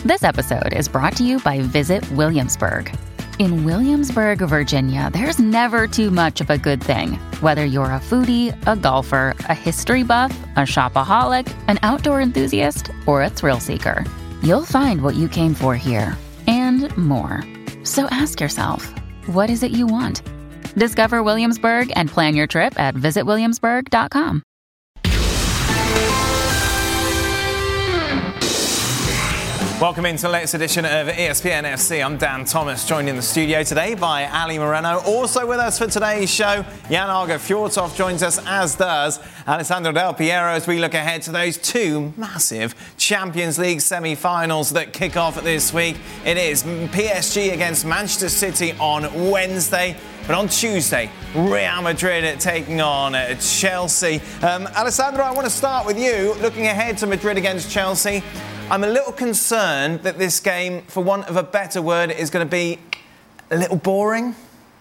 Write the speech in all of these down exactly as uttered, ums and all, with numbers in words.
This episode is brought to you by Visit Williamsburg. In Williamsburg, Virginia, there's never too much of a good thing. Whether you're a foodie, a golfer, a history buff, a shopaholic, an outdoor enthusiast, or a thrill seeker, you'll find what you came for here and more. So ask yourself, what is it you want? Discover Williamsburg and plan your trip at visit williamsburg dot com. Welcome into the latest edition of E S P N F C. I'm Dan Thomas, joined in the studio today by Ali Moreno. Also with us for today's show, Jan-Åge Fjørtoft joins us, as does Alessandro Del Piero, as we look ahead to those two massive Champions League semi-finals that kick off this week. It is P S G against Manchester City on Wednesday. But on Tuesday, Real Madrid taking on Chelsea. Um, Alessandro, I want to start with you. Looking ahead to Madrid against Chelsea, I'm a little concerned that this game, for want of a better word, is going to be a little boring.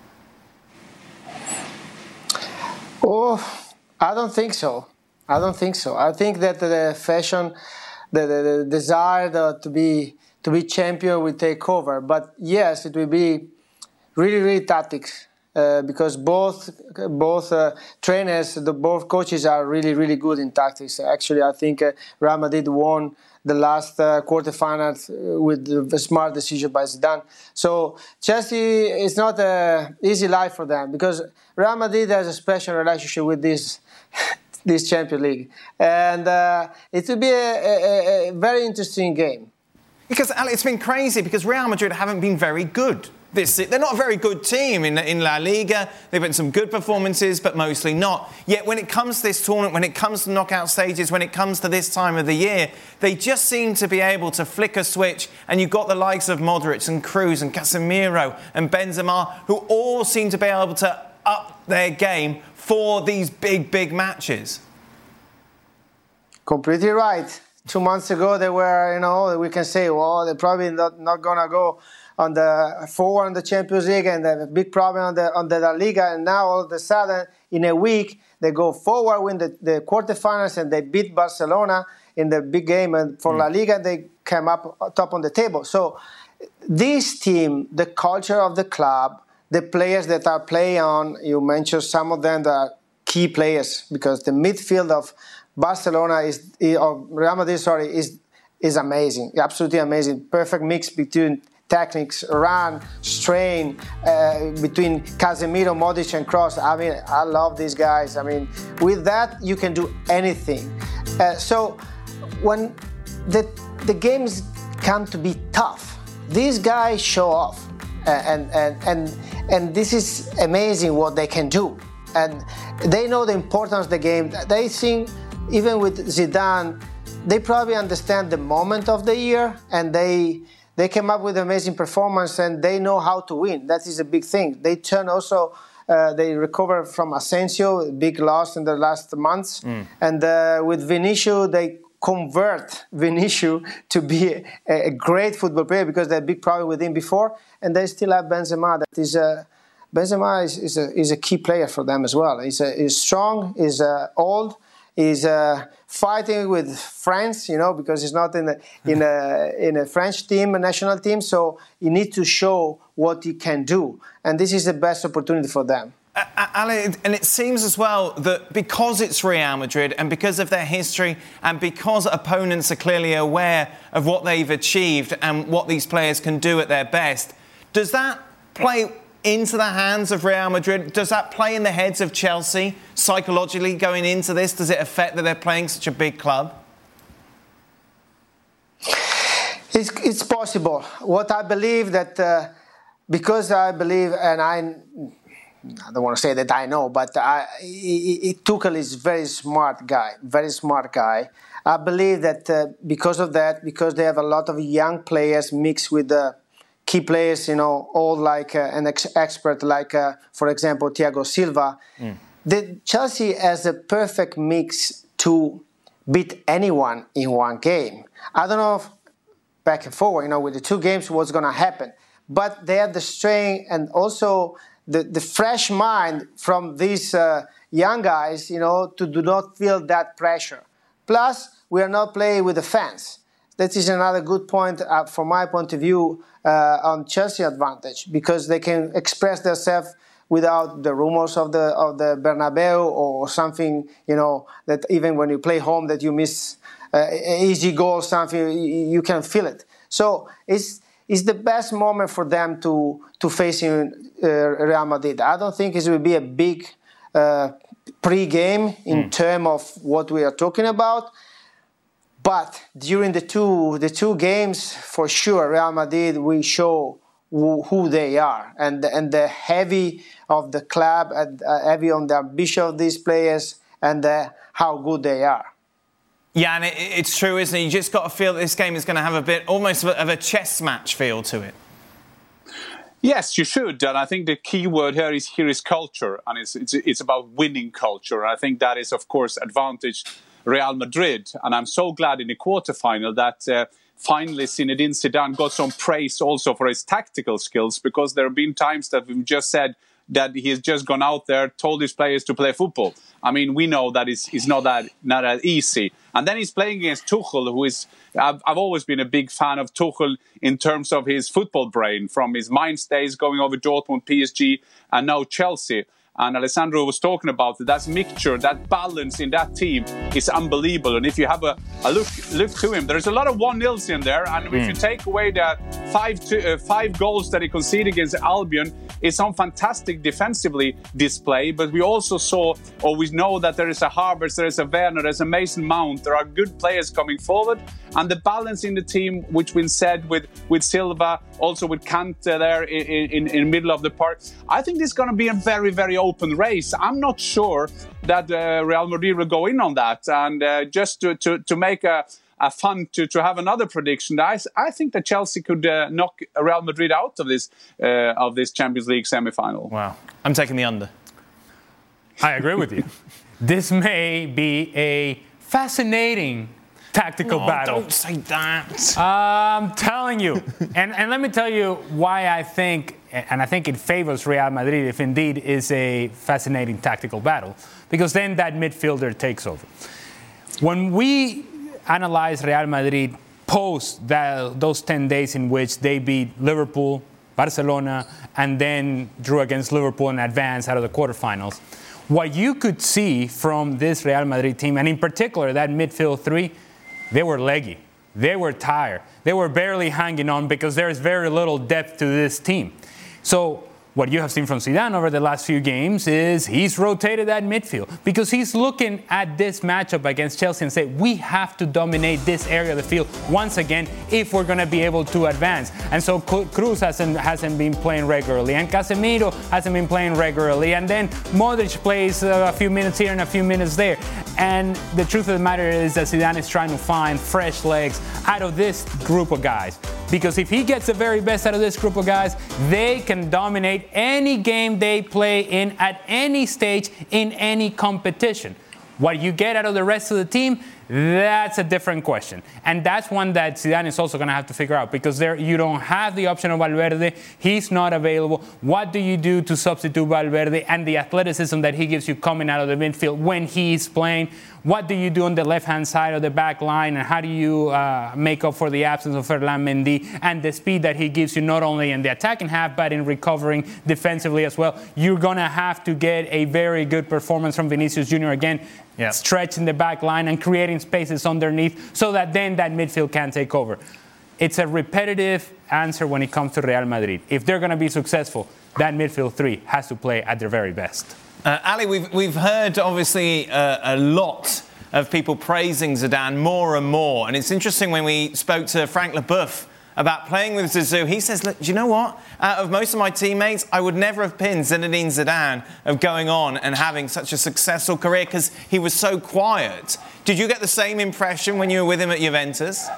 Oh, I don't think so. I don't think so. I think that the fashion, the, the, the desire the, to be to be champion will take over. But yes, it will be really, really tactics. Uh, because both both uh, trainers, the both coaches are really, really good in tactics. Actually, I think uh, Real Madrid won the last uh, quarterfinals with a smart decision by Zidane. So Chelsea is not an easy life for them because Real Madrid has a special relationship with this this Champions League, and uh, it will be a, a, a very interesting game. Because Ali, it's been crazy because Real Madrid haven't been very good. This, they're not a very good team in, in La Liga. They've had some good performances, but mostly not. Yet when it comes to this tournament, when it comes to knockout stages, when it comes to this time of the year, they just seem to be able to flick a switch. And you've got the likes of Modric and Kroos and Casemiro and Benzema, who all seem to be able to up their game for these big, big matches. Completely right. Two months ago, they were, you know, we can say, well, they're probably not, not going to go on the forward in the Champions League and they have a big problem on the on the La Liga, and now all of a sudden in a week they go forward, win the, the quarterfinals, and they beat Barcelona in the big game, and for mm. La Liga they came up top on the table. So this team, the culture of the club, the players that are playing on, you mentioned some of them that are key players because the midfield of Barcelona is or Real Madrid, sorry, is is amazing, absolutely amazing, perfect mix between techniques, run, strain, uh, between Casemiro, Modric, and Kroos. I mean, I love these guys. I mean, with that, you can do anything. Uh, so when the the games come to be tough, these guys show off, uh, and and and and this is amazing what they can do. And they know the importance of the game. They think, even with Zidane, they probably understand the moment of the year, and they. They came up with amazing performance and they know how to win. That is a big thing. They turn also, uh, they recover from Asensio, big loss in the last months. Mm. And uh, with Vinicius, they convert Vinicius to be a, a great football player because they had a big problem with him before. And they still have Benzema. That is a, Benzema is, is, a, is a key player for them as well. He's, a, he's strong, he's uh, old. He's uh, fighting with France, you know, because he's not in a in a in a French team, a national team. So you need to show what he can do, and this is the best opportunity for them. Uh, Ali, and it seems as well that because it's Real Madrid and because of their history and because opponents are clearly aware of what they've achieved and what these players can do at their best, does that play into the hands of Real Madrid? Does that play in the heads of Chelsea psychologically going into this? Does it affect that they're playing such a big club? It's, it's possible. What I believe that, uh, because I believe, and I, I don't want to say that I know, but I, Tuchel is a very smart guy, very smart guy. I believe that uh, because of that, because they have a lot of young players mixed with the key players, you know, all like uh, an ex- expert, like, uh, for example, Thiago Silva. Mm. The Chelsea has a perfect mix to beat anyone in one game. I don't know if back and forward, you know, with the two games, what's going to happen. But they have the strength and also the, the fresh mind from these uh, young guys, you know, to do not feel that pressure. Plus, we are not playing with the fans. that is another good point uh, from my point of view uh, on Chelsea advantage, because they can express themselves without the rumors of the of the Bernabeu or something, you know, that even when you play home that you miss uh, an easy goal, something, you, you can feel it. So it's it's the best moment for them to to face in uh, Real Madrid. I don't think it will be a big uh, pre-game in mm. terms of what we are talking about. But during the two the two games, for sure, Real Madrid will show who, who they are, and and the heavy of the club, and uh, heavy on the ambition of these players, and uh, how good they are. Yeah, and it, it's true, isn't it? You just got to feel that this game is going to have a bit, almost of a, of a chess match feel to it. Yes, you should, and I think the key word here is here is culture, and it's it's it's about winning culture. And I think that is, of course, advantage Real Madrid, and I'm so glad in the quarterfinal that uh, finally Zinedine Zidane got some praise also for his tactical skills, because there have been times that we've just said that he has just gone out there, told his players to play football. I mean, we know that it's, it's not that not that easy. And then he's playing against Tuchel, who is, I've, I've always been a big fan of Tuchel in terms of his football brain, from his Mainz days going over Dortmund, P S G, and now Chelsea. And Alessandro was talking about it. That mixture, that balance in that team is unbelievable. And if you have a, a look look to him, there's a lot of one-nils in there. And mm. if you take away the five to, uh, five goals that he conceded against Albion, it's on fantastic defensively display. But we also saw, or we know that there is a Havertz, there is a Werner, there's a Mason Mount. There are good players coming forward. And the balance in the team, which we said with, with Silva, also with Kante there in, in, in the middle of the park, I think this is going to be a very, very open race. I'm not sure that uh, Real Madrid will go in on that. And uh, just to, to, to make a, a fun to, to have another prediction, I, I think that Chelsea could uh, knock Real Madrid out of this uh, of this Champions League semi-final. Wow. I'm taking the under. I agree with you. This may be a fascinating tactical no, battle. Don't say that. I'm telling you. and, and let me tell you why I think, and I think it favors Real Madrid if indeed is a fascinating tactical battle, because then that midfielder takes over. When we analyze Real Madrid post that, those ten days in which they beat Liverpool, Barcelona, and then drew against Liverpool and advanced out of the quarterfinals, what you could see from this Real Madrid team, and in particular that midfield three, they were leggy. They were tired. They were barely hanging on because there is very little depth to this team. So what you have seen from Zidane over the last few games is he's rotated that midfield because he's looking at this matchup against Chelsea and say, we have to dominate this area of the field once again if we're going to be able to advance. And so Cruz hasn't, hasn't been playing regularly, and Casemiro hasn't been playing regularly, and then Modric plays a few minutes here and a few minutes there. And the truth of the matter is that Zidane is trying to find fresh legs out of this group of guys. Because if he gets the very best out of this group of guys, they can dominate any game they play in at any stage in any competition. What you get out of the rest of the team, that's a different question. And that's one that Zidane is also going to have to figure out, because there you don't have the option of Valverde. He's not available. What do you do to substitute Valverde and the athleticism that he gives you coming out of the midfield when he's playing? What do you do on the left-hand side of the back line, and how do you uh, make up for the absence of Ferland Mendy and the speed that he gives you not only in the attacking half but in recovering defensively as well? You're going to have to get a very good performance from Vinicius Junior again, yep. stretching the back line and creating spaces underneath so that then that midfield can take over. It's a repetitive answer when it comes to Real Madrid. If they're going to be successful, that midfield three has to play at their very best. Uh, Ali, we've, we've heard, obviously, uh, a lot of people praising Zidane more and more. And it's interesting, when we spoke to Frank Leboeuf about playing with Zizou, he says, look, do you know what? Out of most of my teammates, I would never have pinned Zinedine Zidane of going on and having such a successful career because he was so quiet. Did you get the same impression when you were with him at Juventus?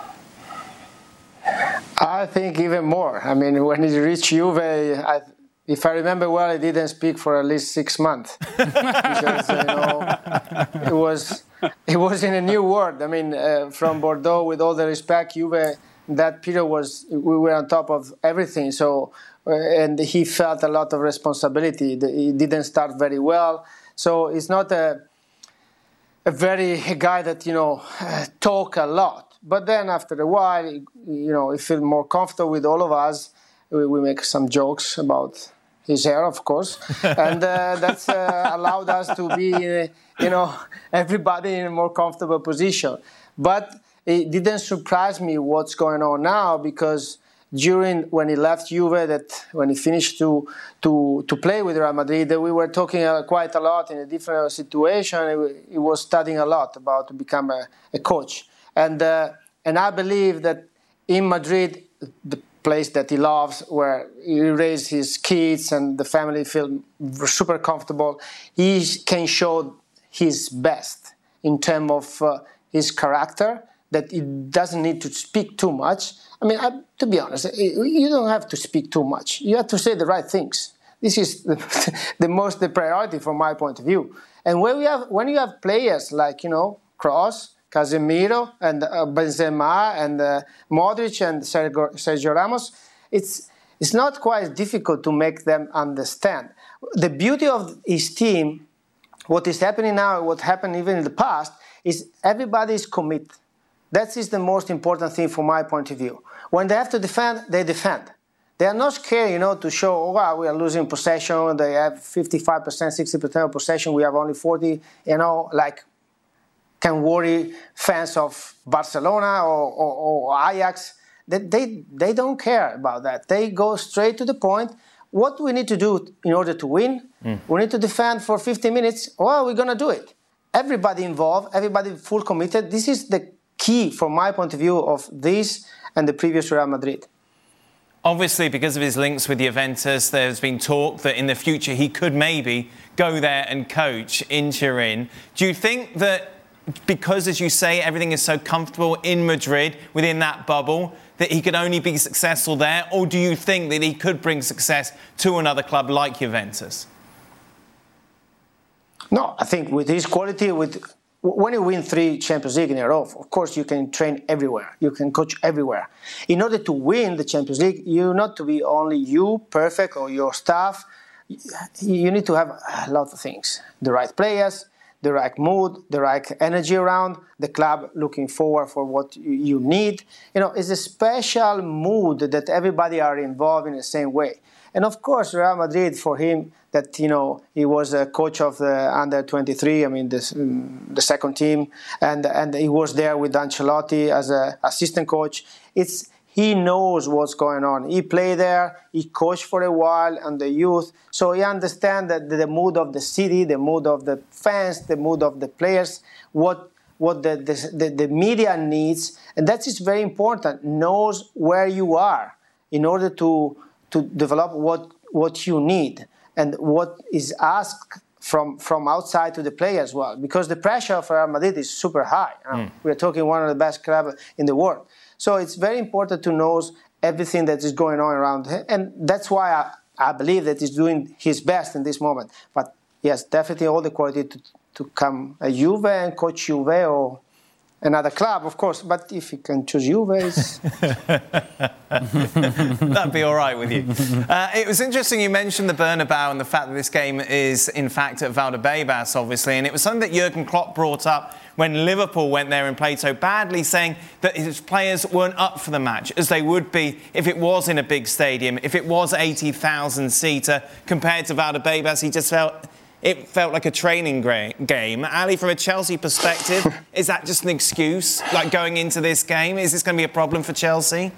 I think even more. I mean, when he reached Juve, I... If I remember well, I didn't speak for at least six months because you know it was it was in a new world. I mean, uh, from Bordeaux, with all the respect, Juve, that period was we were on top of everything. So uh, and he felt a lot of responsibility. He didn't start very well, so it's not a a very a guy that you know uh, talk a lot. But then after a while, you know, he feels more comfortable with all of us. We, we make some jokes about his hair, of course, and uh, that's uh, allowed us to be, uh, you know, everybody in a more comfortable position. But it didn't surprise me what's going on now, because during when he left Juve, that when he finished to to to play with Real Madrid, we were talking uh, quite a lot in a different situation. He, he was studying a lot about to become a, a coach, and uh, and I believe that in Madrid, the place that he loves, where he raised his kids and the family feel super comfortable, he can show his best in terms of uh, his character, that he doesn't need to speak too much. I mean, I, to be honest, you don't have to speak too much. You have to say the right things. This is the, the most the priority from my point of view. And when we have when you have players like, you know, Kroos, Casemiro, and uh, Benzema, and uh, Modric, and Sergio, Sergio Ramos, it's it's not quite difficult to make them understand. The beauty of his team, what is happening now, what happened even in the past, is everybody is committed. That is the most important thing from my point of view. When they have to defend, they defend. They are not scared, you know, to show, oh, wow, we are losing possession. They have fifty-five percent, sixty percent of possession. We have only forty, you know, like, can worry fans of Barcelona or, or, or Ajax. They, they, they don't care about that. They go straight to the point. What we need to do in order to win, mm. we need to defend for fifty minutes. Well, we're going to do it. Everybody involved, everybody full committed. This is the key from my point of view of this and the previous Real Madrid. Obviously, because of his links with Juventus, there's been talk that in the future he could maybe go there and coach in Turin. Do you think that because, as you say, everything is so comfortable in Madrid, within that bubble, that he could only be successful there? Or do you think that he could bring success to another club like Juventus? No, I think with his quality, with when you win three Champions League in a row, of course you can train everywhere. You can coach everywhere. In order to win the Champions League, you not to be only you, perfect, or your staff. You need to have a lot of things. The right players, the right mood, the right energy around, the club looking forward for what you need. You know, it's a special mood that everybody are involved in the same way. And of course, Real Madrid, for him, that, you know, he was a coach of the under twenty-three, I mean, this, um, the second team, and and he was there with Ancelotti as an assistant coach. It's he knows what's going on. He played there, he coached for a while on the youth, so he understands that the mood of the city, the mood of the fans, the mood of the players, what what the, the, the, the media needs, and that is very important, knows where you are in order to to develop what, what you need and what is asked from, from outside to the player as well. Because the pressure for Real Madrid is super high. You know? mm. We're talking one of the best clubs in the world. So it's very important to know everything that is going on around him. And that's why I, I believe that he's doing his best in this moment. But yes, definitely all the quality to, to come a Juve and coach Juve or another club, of course, but if you can choose Juve, it's... That'd be all right with you. Uh, it was interesting you mentioned the Bernabeu and the fact that this game is, in fact, at Valdebebas, obviously, and it was something that Jurgen Klopp brought up when Liverpool went there and played so badly, saying that his players weren't up for the match, as they would be if it was in a big stadium, if it was eighty thousand seater compared to Valdebebas. He just felt... It felt like a training gra- game. Ali, from a Chelsea perspective, is that just an excuse, like going into this game? Is this going to be a problem for Chelsea?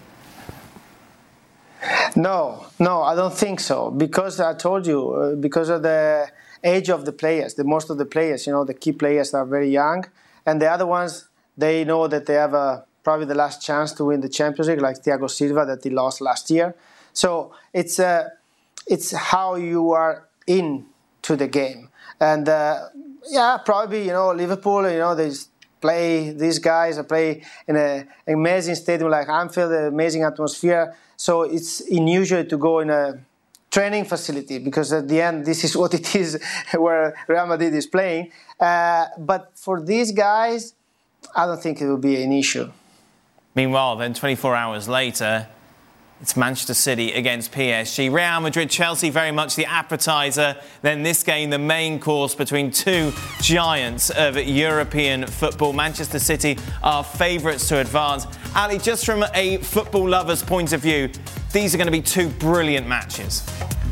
No, no, I don't think so. Because I told you, uh, because of the age of the players, the most of the players, you know, the key players are very young. And the other ones, they know that they have a, probably the last chance to win the Champions League, like Thiago Silva that he lost last year. So it's, uh, it's how you are in to the game. And uh, yeah, probably, you know, Liverpool, you know, they play, these guys play in an amazing stadium like Anfield, an amazing atmosphere. So it's unusual to go in a training facility because at the end, this is what it is where Real Madrid is playing. Uh, but for these guys, I don't think it will be an issue. Meanwhile, then twenty-four hours later, It's Manchester City against P S G. Real Madrid, Chelsea, very much the appetizer. Then this game, the main course between two giants of European football. Manchester City are favourites to advance. Ali, just from a football lover's point of view, these are going to be two brilliant matches.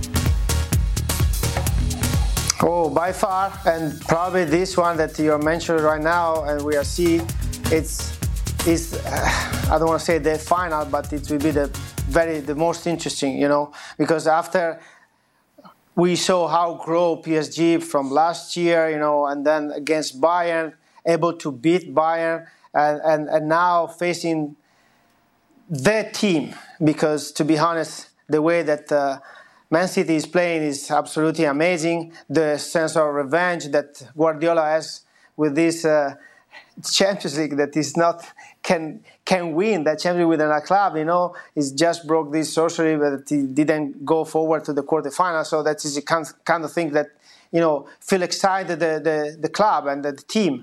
Oh, by far, and probably this one that you're mentioning right now, and we are seeing, it's, it's uh, I don't want to say the final, but it will be the very the most interesting, you know, because after we saw how grow P S G from last year, you know, and then against Bayern, able to beat Bayern, and, and, and now facing their team, because to be honest, the way that uh, Man City is playing is absolutely amazing. The sense of revenge that Guardiola has with this uh, Champions League that is not can can win that Champions League with a club, you know, he's just broke this sorcery, but he didn't go forward to the quarterfinals. So that is the kind kind of thing that, you know, feel excited the the, the club and the team.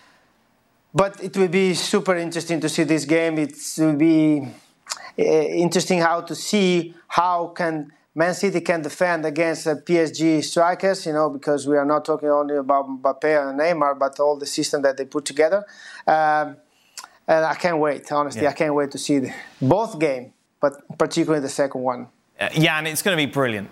But it will be super interesting to see this game. It will be uh, interesting how to see how can Man City can defend against uh, P S G strikers, you know, because we are not talking only about Mbappe and Neymar, but all the system that they put together. Um, and I can't wait, honestly. Yeah. I can't wait to see the, both games, but particularly the second one. Uh, yeah, and it's going to be brilliant.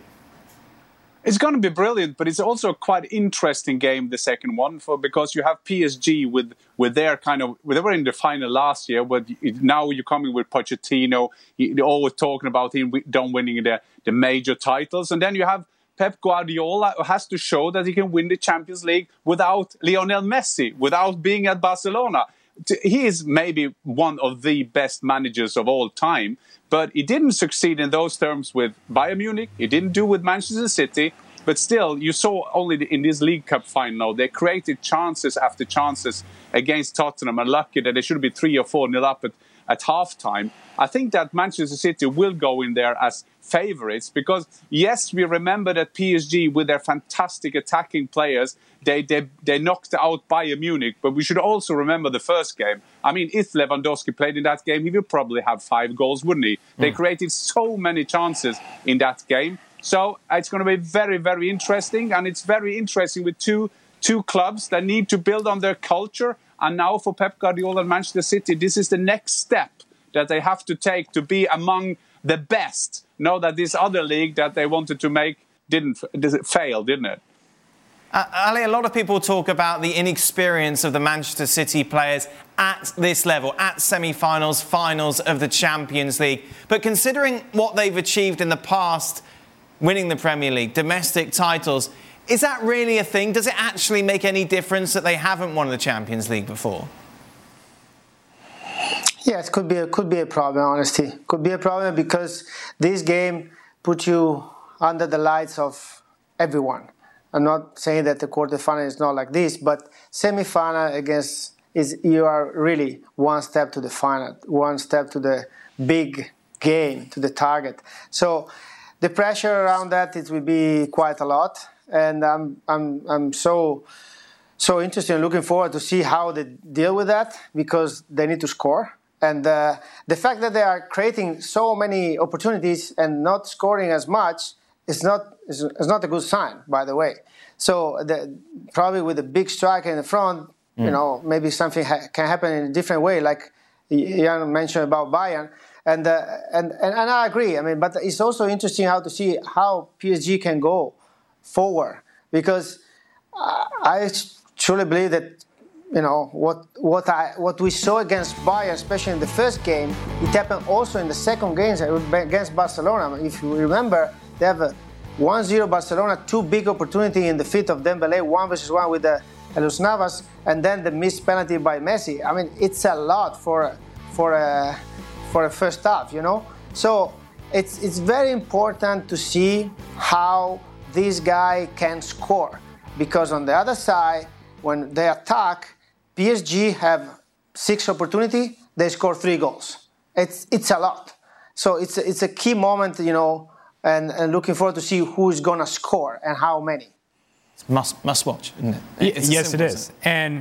It's going to be brilliant, but it's also a quite interesting game, the second one, for because you have P S G with with their kind of, they were in the final last year, but now you're coming with Pochettino, you're always talking about him done winning the, the major titles, and then you have Pep Guardiola, who has to show that he can win the Champions League without Lionel Messi, without being at Barcelona. He is maybe one of the best managers of all time, but he didn't succeed in those terms with Bayern Munich. He didn't do with Manchester City. But still, you saw only in this League Cup final, they created chances after chances against Tottenham, and lucky that they should be three or four nil up at, at half-time. I think that Manchester City will go in there as favourites because, yes, we remember that P S G, with their fantastic attacking players, they, they, they knocked out Bayern Munich, but we should also remember the first game. I mean, if Lewandowski played in that game, he would probably have five goals, wouldn't he? Mm. They created so many chances in that game. So it's going to be very, very interesting. And it's very interesting with two two clubs that need to build on their culture. And now for Pep Guardiola and Manchester City, this is the next step that they have to take to be among the best. Know that this other league that they wanted to make didn't fail, didn't it? Uh, Ali, a lot of people talk about the inexperience of the Manchester City players at this level, at semi-finals, finals of the Champions League. But considering what they've achieved in the past, winning the Premier League, domestic titles, is that really a thing? Does it actually make any difference that they haven't won the Champions League before? Yeah, it could be a, could be a problem, honestly. Could be a problem because this game puts you under the lights of everyone. I'm not saying that the quarterfinal is not like this, but semi-final against is you are really one step to the final, one step to the big game, to the target. So the pressure around that, it will be quite a lot, and I'm I'm I'm so so interested and looking forward to see how they deal with that because they need to score, and uh, the fact that they are creating so many opportunities and not scoring as much is not is, is not a good sign, by the way. So the, probably with a big striker in the front, mm. you know, maybe something ha- can happen in a different way, like Jan mentioned about Bayern. And, uh, and and and I agree. I mean, but it's also interesting how to see how P S G can go forward because uh, I truly believe that you know what what I what we saw against Bayern, especially in the first game, it happened also in the second game against Barcelona. If you remember, they have a one zero Barcelona, two big opportunity in the feet of Dembélé, one versus one with the Elos Navas, and then the missed penalty by Messi. I mean, it's a lot for for a. for the first half, you know? So it's it's very important to see how this guy can score. Because on the other side, when they attack, P S G have six opportunity, they score three goals. It's it's a lot. So it's a, it's a key moment, you know, and, and looking forward to see who's going to score and how many. It's must, must watch, isn't it? It's yes, it is. And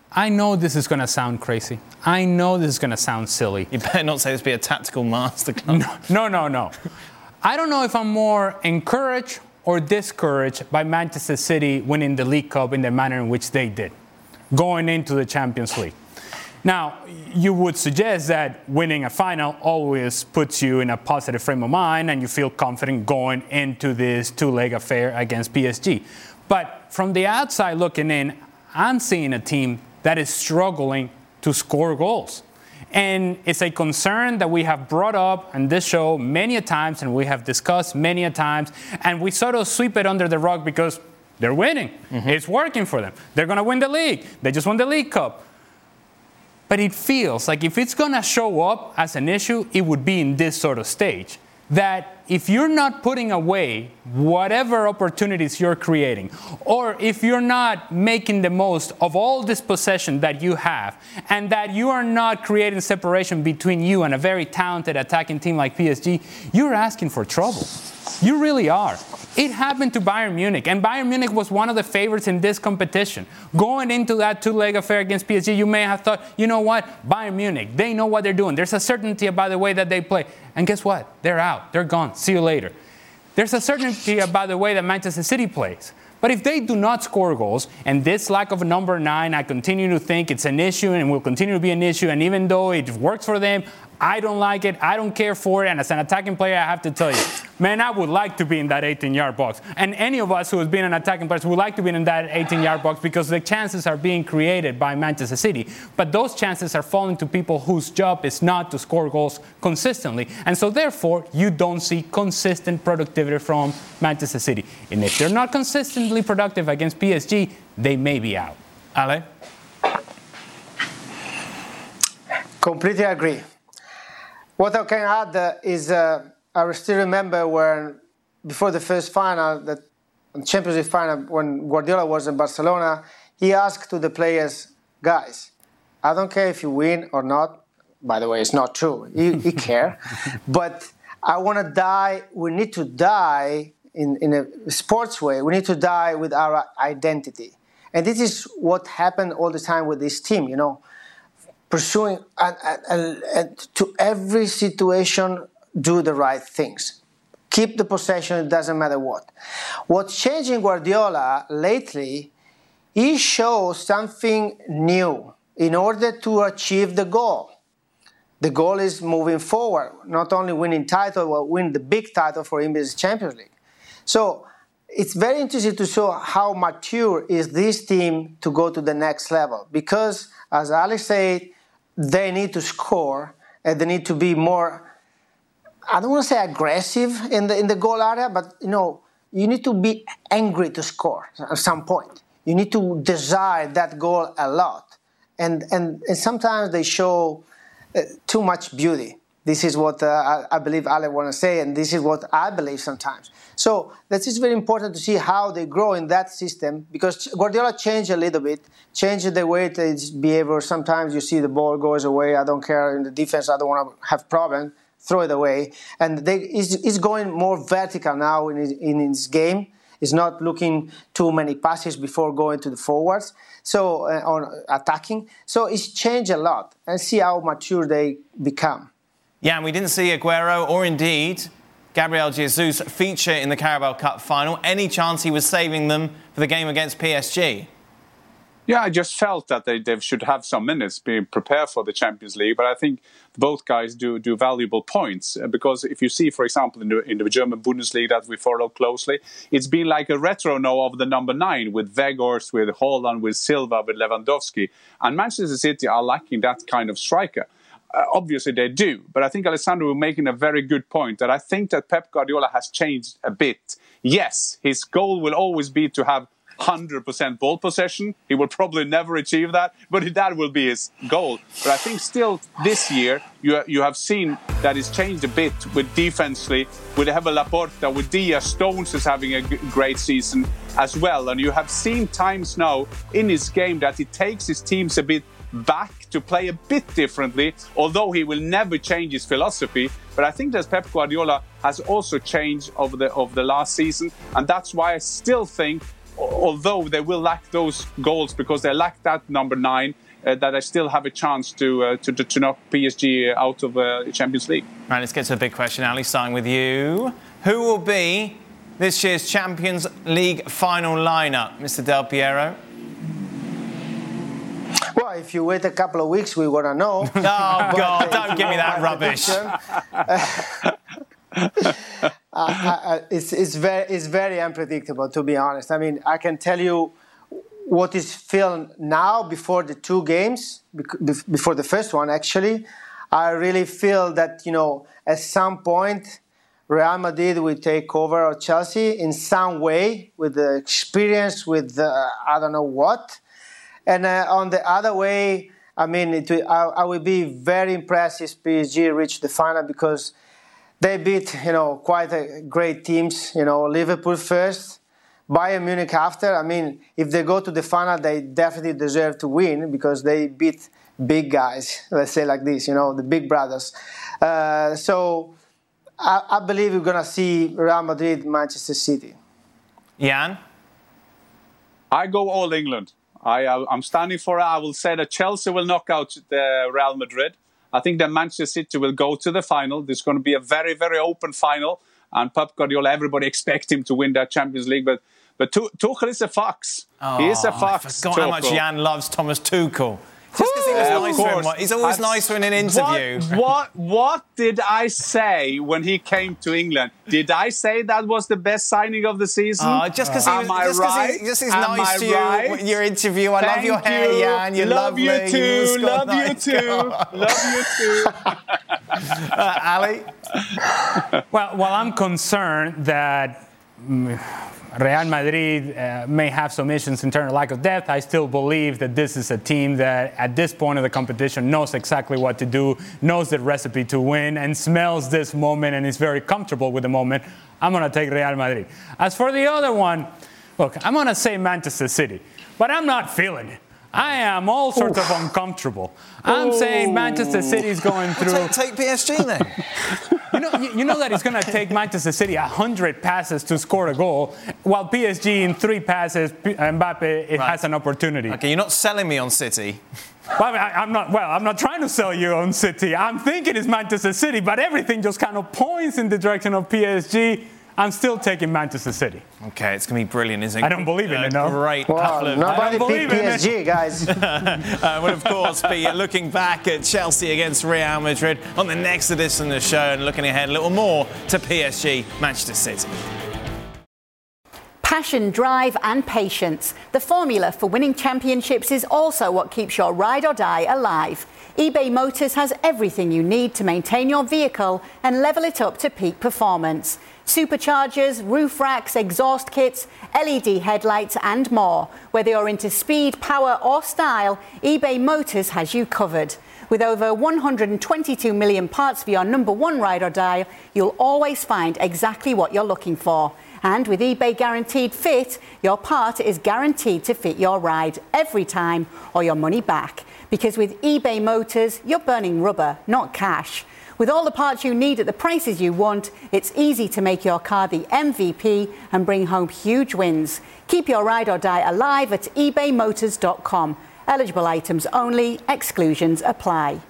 I know this is going to sound crazy. I know this is going to sound silly. You better not say this be a tactical masterclass. No, no, no, no. I don't know if I'm more encouraged or discouraged by Manchester City winning the League Cup in the manner in which they did, going into the Champions League. Now, you would suggest that winning a final always puts you in a positive frame of mind and you feel confident going into this two-leg affair against P S G. But from the outside looking in, I'm seeing a team that is struggling to score goals. And it's a concern that we have brought up on this show many a times and we have discussed many a times. And we sort of sweep it under the rug because they're winning. Mm-hmm. It's working for them. They're going to win the league. They just won the League Cup. But it feels like if it's going to show up as an issue, it would be in this sort of stage. That if you're not putting away whatever opportunities you're creating, or if you're not making the most of all this possession that you have, and that you are not creating separation between you and a very talented attacking team like P S G, you're asking for trouble. You really are. It happened to Bayern Munich, and Bayern Munich was one of the favorites in this competition. Going into that two-leg affair against P S G, you may have thought, you know what, Bayern Munich, they know what they're doing. There's a certainty about the way that they play. And guess what? They're out. They're gone. See you later. There's a certainty about the way that Manchester City plays. But if they do not score goals, and this lack of a number nine, I continue to think it's an issue and will continue to be an issue, and even though it works for them, I don't like it, I don't care for it, and as an attacking player, I have to tell you, man, I would like to be in that eighteen-yard box. And any of us who has been an attacking player would like to be in that eighteen-yard box because the chances are being created by Manchester City. But those chances are falling to people whose job is not to score goals consistently. And so, therefore, you don't see consistent productivity from Manchester City. And if they're not consistently productive against P S G, they may be out. Ale? Completely agree. What I can add uh, is uh, I still remember when, before the first final, the Champions League final, when Guardiola was in Barcelona, he asked to the players, guys, I don't care if you win or not. By the way, it's not true. He, he care. But I want to die. We need to die in, in a sports way. We need to die with our identity. And this is what happened all the time with this team, you know. Pursuing and, and, and to every situation, do the right things. Keep the possession, it doesn't matter what. What's changing Guardiola lately, he shows something new in order to achieve the goal. The goal is moving forward, not only winning title, but win the big title for him is Champions League. So it's very interesting to show how mature is this team to go to the next level. Because, as Alex said, they need to score and they need to be more, I don't want to say aggressive in the in the goal area, but you know, you need to be angry to score at some point. You need to desire that goal a lot. And and, and sometimes they show uh, too much beauty. This is what uh, I, I believe Ale want to say, and this is what I believe sometimes. So that is very important to see how they grow in that system, because Guardiola changed a little bit, changed the way his behavior. Sometimes you see the ball goes away, I don't care, in the defense I don't want to have problem, throw it away. And they, he's, he's going more vertical now in his, in his game. He's not looking too many passes before going to the forwards, so uh, on attacking. So it's changed a lot, and see how mature they become. Yeah, and we didn't see Aguero or indeed Gabriel Jesus feature in the Carabao Cup final. Any chance he was saving them for the game against P S G? Yeah, I just felt that they, they should have some minutes being prepared for the Champions League. But I think both guys do do valuable points. Because if you see, for example, in the, in the German Bundesliga that we follow closely, it's been like a retro now of the number nine with Weghorst, with Haaland, with Silva, with Lewandowski. And Manchester City are lacking that kind of striker. Uh, obviously they do, but I think Alessandro was making a very good point that I think that Pep Guardiola has changed a bit. Yes, his goal will always be to have one hundred percent ball possession. He will probably never achieve that, but that will be his goal. But I think still this year you you have seen that it's changed a bit with defensively, with Heber Laporta, with Diaz. Stones is having a g- great season as well, and you have seen times now in his game that he takes his teams a bit back to play a bit differently, although he will never change his philosophy. But I think that Pep Guardiola has also changed over the over the last season, and that's why I still think, although they will lack those goals because they lack that number nine, uh, that I still have a chance to, uh, to, to, to knock P S G out of uh, the Champions League. Right, let's get to the big question, Ali, starting with you. Who will be this year's Champions League final lineup, Mister Del Piero? Well, if you wait a couple of weeks, we want to know. Oh, God, don't give me that rubbish. uh, I, it's, it's, very, it's very unpredictable, to be honest. I mean, I can tell you what is feeling now before the two games, before the first one, actually. I really feel that, you know, at some point, Real Madrid will take over Chelsea in some way, with the experience, with the, I don't know what. And uh, on the other way, I mean, it will, I, I will be very impressed if P S G reach the final, because they beat, you know, quite a great teams. You know, Liverpool first, Bayern Munich after. I mean, if they go to the final, they definitely deserve to win because they beat big guys. Let's say like this, you know, the big brothers. Uh, so I, I believe we're gonna see Real Madrid, Manchester City. Jan? I go all England. I, I'm standing for it. I will say that Chelsea will knock out the Real Madrid. I think that Manchester City will go to the final. There's going to be a very, very open final. And Pep Guardiola, everybody expects him to win that Champions League. But but Tuchel is a fox. Oh, he is a fox. I forgot Tuchel. How much Jan loves Thomas Tuchel. Just because he was uh, nice for him. He's always That's, nicer in an interview. What, what what did I say when he came to England? Did I say that was the best signing of the season? Oh, just because uh, he was just right? he, just he's Am nice I to you right? in your interview. I Thank love your hair, you. Jan. You're love lovely. you too. You love nice you too. girl. Love you too. uh, Ali? Well, well, I'm concerned that Real Madrid uh, may have some issues in terms of lack of depth. I still believe that this is a team that at this point of the competition knows exactly what to do, knows the recipe to win, and smells this moment and is very comfortable with the moment. I'm going to take Real Madrid. As for the other one, look, I'm going to say Manchester City, but I'm not feeling it. I am all sorts Oof. of uncomfortable. I'm Ooh. saying Manchester City is going through... Well, take, take P S G then. You know, you, you know that it's going to take Manchester City one hundred passes to score a goal, while P S G in three passes, Mbappe it right. has an opportunity. Okay, you're not selling me on City. Well, I, I'm not. Well, I'm not trying to sell you on City. I'm thinking it's Manchester City, but everything just kind of points in the direction of P S G. I'm still taking Manchester City. Okay, it's going to be brilliant, isn't it? I don't believe in uh, it, no. Great. Well, nobody picked P S G, guys. uh, we'll, of course, be looking back at Chelsea against Real Madrid on the next edition of the show and looking ahead a little more to P S G, Manchester City. Passion, drive and patience. The formula for winning championships is also what keeps your ride or die alive. eBay Motors has everything you need to maintain your vehicle and level it up to peak performance. Superchargers, roof racks, exhaust kits, L E D headlights and more. Whether you're into speed, power or style, eBay Motors has you covered. With over one hundred twenty-two million parts for your number one ride or die, you'll always find exactly what you're looking for. And with eBay Guaranteed Fit, your part is guaranteed to fit your ride every time or your money back. Because with eBay Motors, you're burning rubber, not cash. With all the parts you need at the prices you want, it's easy to make your car the M V P and bring home huge wins. Keep your ride or die alive at ebay motors dot com. Eligible items only, exclusions apply.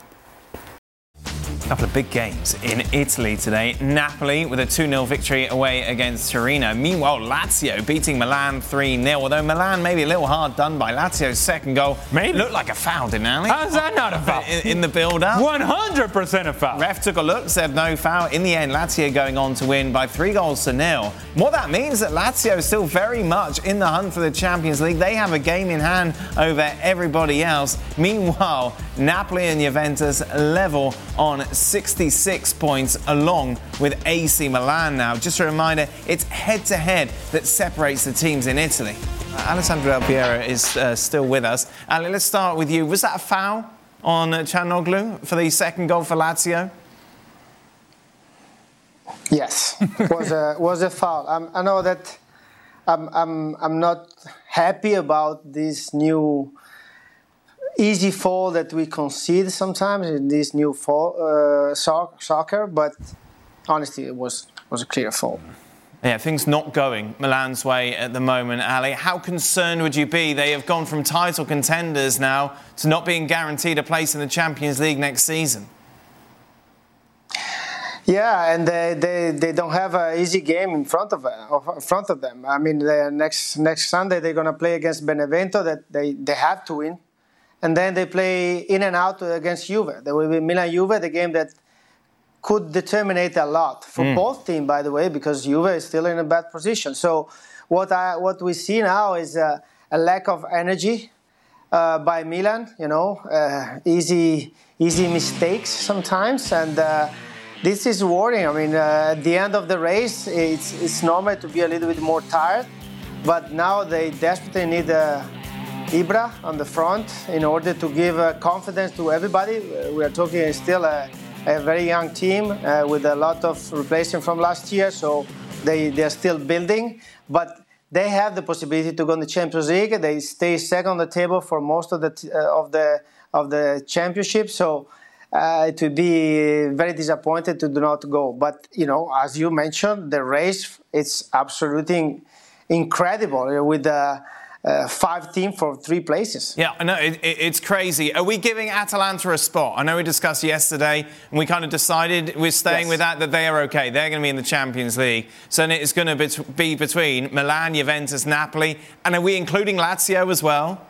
A couple of big games in Italy today. Napoli with a two nil victory away against Torino. Meanwhile, Lazio beating Milan three nil. Although Milan maybe a little hard done by Lazio's second goal. Maybe. Looked like a foul, didn't it? How's that not a foul? In, in the build-up. one hundred percent a foul. Ref took a look, said no foul. In the end, Lazio going on to win by three goals to nil. What that means is that Lazio is still very much in the hunt for the Champions League. They have a game in hand over everybody else. Meanwhile, Napoli and Juventus level on sixty-six points along with A C Milan now. Just a reminder, it's head-to-head that separates the teams in Italy. Uh, Alessandro Del Piero is uh, still with us. Ali, let's start with you. Was that a foul on uh, Çalhanoğlu for the second goal for Lazio? Yes, was a was a foul. Um, I know that I'm I'm I'm not happy about this new easy fall that we concede sometimes in this new fall, uh, so- soccer, but honestly, it was was a clear fall. Yeah, things not going Milan's way at the moment, Ali. How concerned would you be? They have gone from title contenders now to not being guaranteed a place in the Champions League next season. Yeah, and they, they, they don't have an easy game in front of in front of them. I mean, next next Sunday they're going to play against Benevento that they, they have to win. And then they play in and out against Juve. There will be Milan-Juve, the game that could determine a lot for mm. both teams, by the way, because Juve is still in a bad position. So what I what we see now is a, a lack of energy uh, by Milan. You know, uh, easy easy mistakes sometimes, and uh, this is worrying. I mean, uh, at the end of the race, it's it's normal to be a little bit more tired, but now they desperately need a Ibra on the front in order to give uh, confidence to everybody. We are talking still a, a very young team uh, with a lot of replacement from last year, so they they are still building. But they have the possibility to go in the Champions League. They stay second on the table for most of the t- uh, of the of the championship. So uh, it would be very disappointed to do not go. But you know, as you mentioned, the race it's absolutely incredible with the. Uh, five teams for three places. Yeah, I know, it, it, it's crazy. Are we giving Atalanta a spot? I know we discussed yesterday and we kind of decided we're staying yes. with that, that they are okay. They're going to be in the Champions League. So it's going to be between Milan, Juventus, Napoli. And are we including Lazio as well?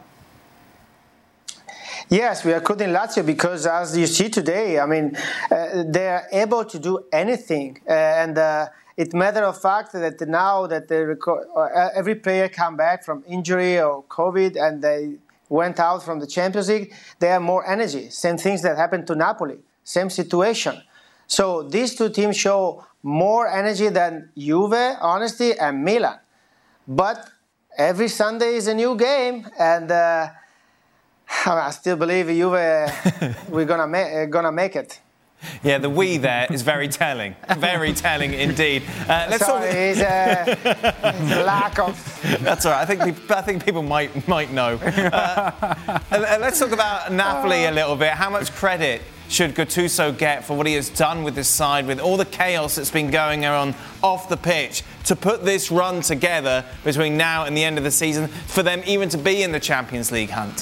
Yes, we are including Lazio because, as you see today, I mean, uh, they are able to do anything. Uh, and uh, It's a matter of fact that now that they reco- uh, every player come back from injury or COVID and they went out from the Champions League, they have more energy. Same things that happened to Napoli. Same situation. So these two teams show more energy than Juve, honestly, and Milan. But every Sunday is a new game, and uh, I still believe Juve we're gonna ma- gonna make it. Yeah, the we there is very telling. Very telling indeed. Uh, let's Sorry, talk... it's a, it's a lack of... That's all right. I think people, I think people might might know. Uh, let's talk about Napoli a little bit. How much credit should Gattuso get for what he has done with this side, with all the chaos that's been going on off the pitch, to put this run together between now and the end of the season, for them even to be in the Champions League hunt?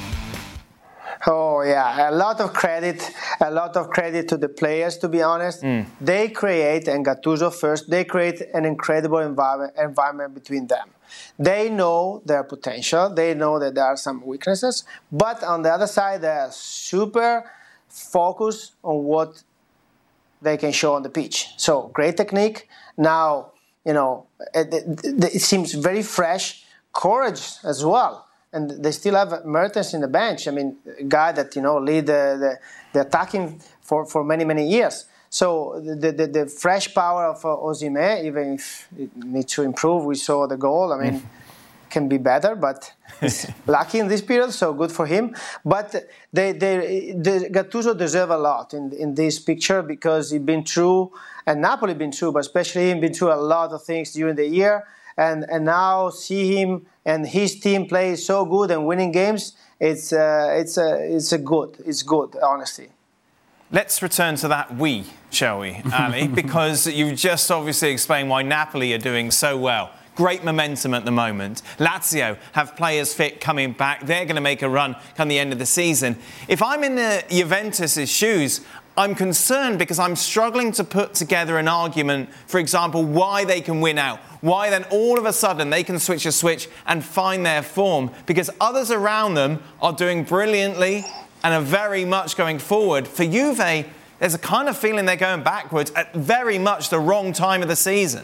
Oh, yeah, a lot of credit, a lot of credit to the players, to be honest. Mm. They create, and Gattuso first, they create an incredible environment, environment between them. They know their potential, they know that there are some weaknesses, but on the other side, they are super focused on what they can show on the pitch. So, great technique. Now, you know, it, it, it seems very fresh, courage as well. And they still have Mertens in the bench. I mean, a guy that, you know, lead the, the, the attacking for, for many, many years. So the the, the fresh power of uh, Osimhen, even if it needs to improve, we saw the goal. I mean, mm. can be better, but he's lucky in this period, so good for him. But they, they, they Gattuso deserve a lot in in this picture because he's been through, and Napoli been through, but especially him been through a lot of things during the year. And and now see him and his team play so good and winning games. It's uh, it's a it's a good it's good honestly. Let's return to that we, shall we, Ali? Because you've just obviously explained why Napoli are doing so well. Great momentum at the moment. Lazio have players fit coming back. They're going to make a run come the end of the season. If I'm in the Juventus' shoes, I'm concerned because I'm struggling to put together an argument, for example, why they can win out. Why then all of a sudden they can switch a switch and find their form. Because others around them are doing brilliantly and are very much going forward. For Juve, there's a kind of feeling they're going backwards at very much the wrong time of the season.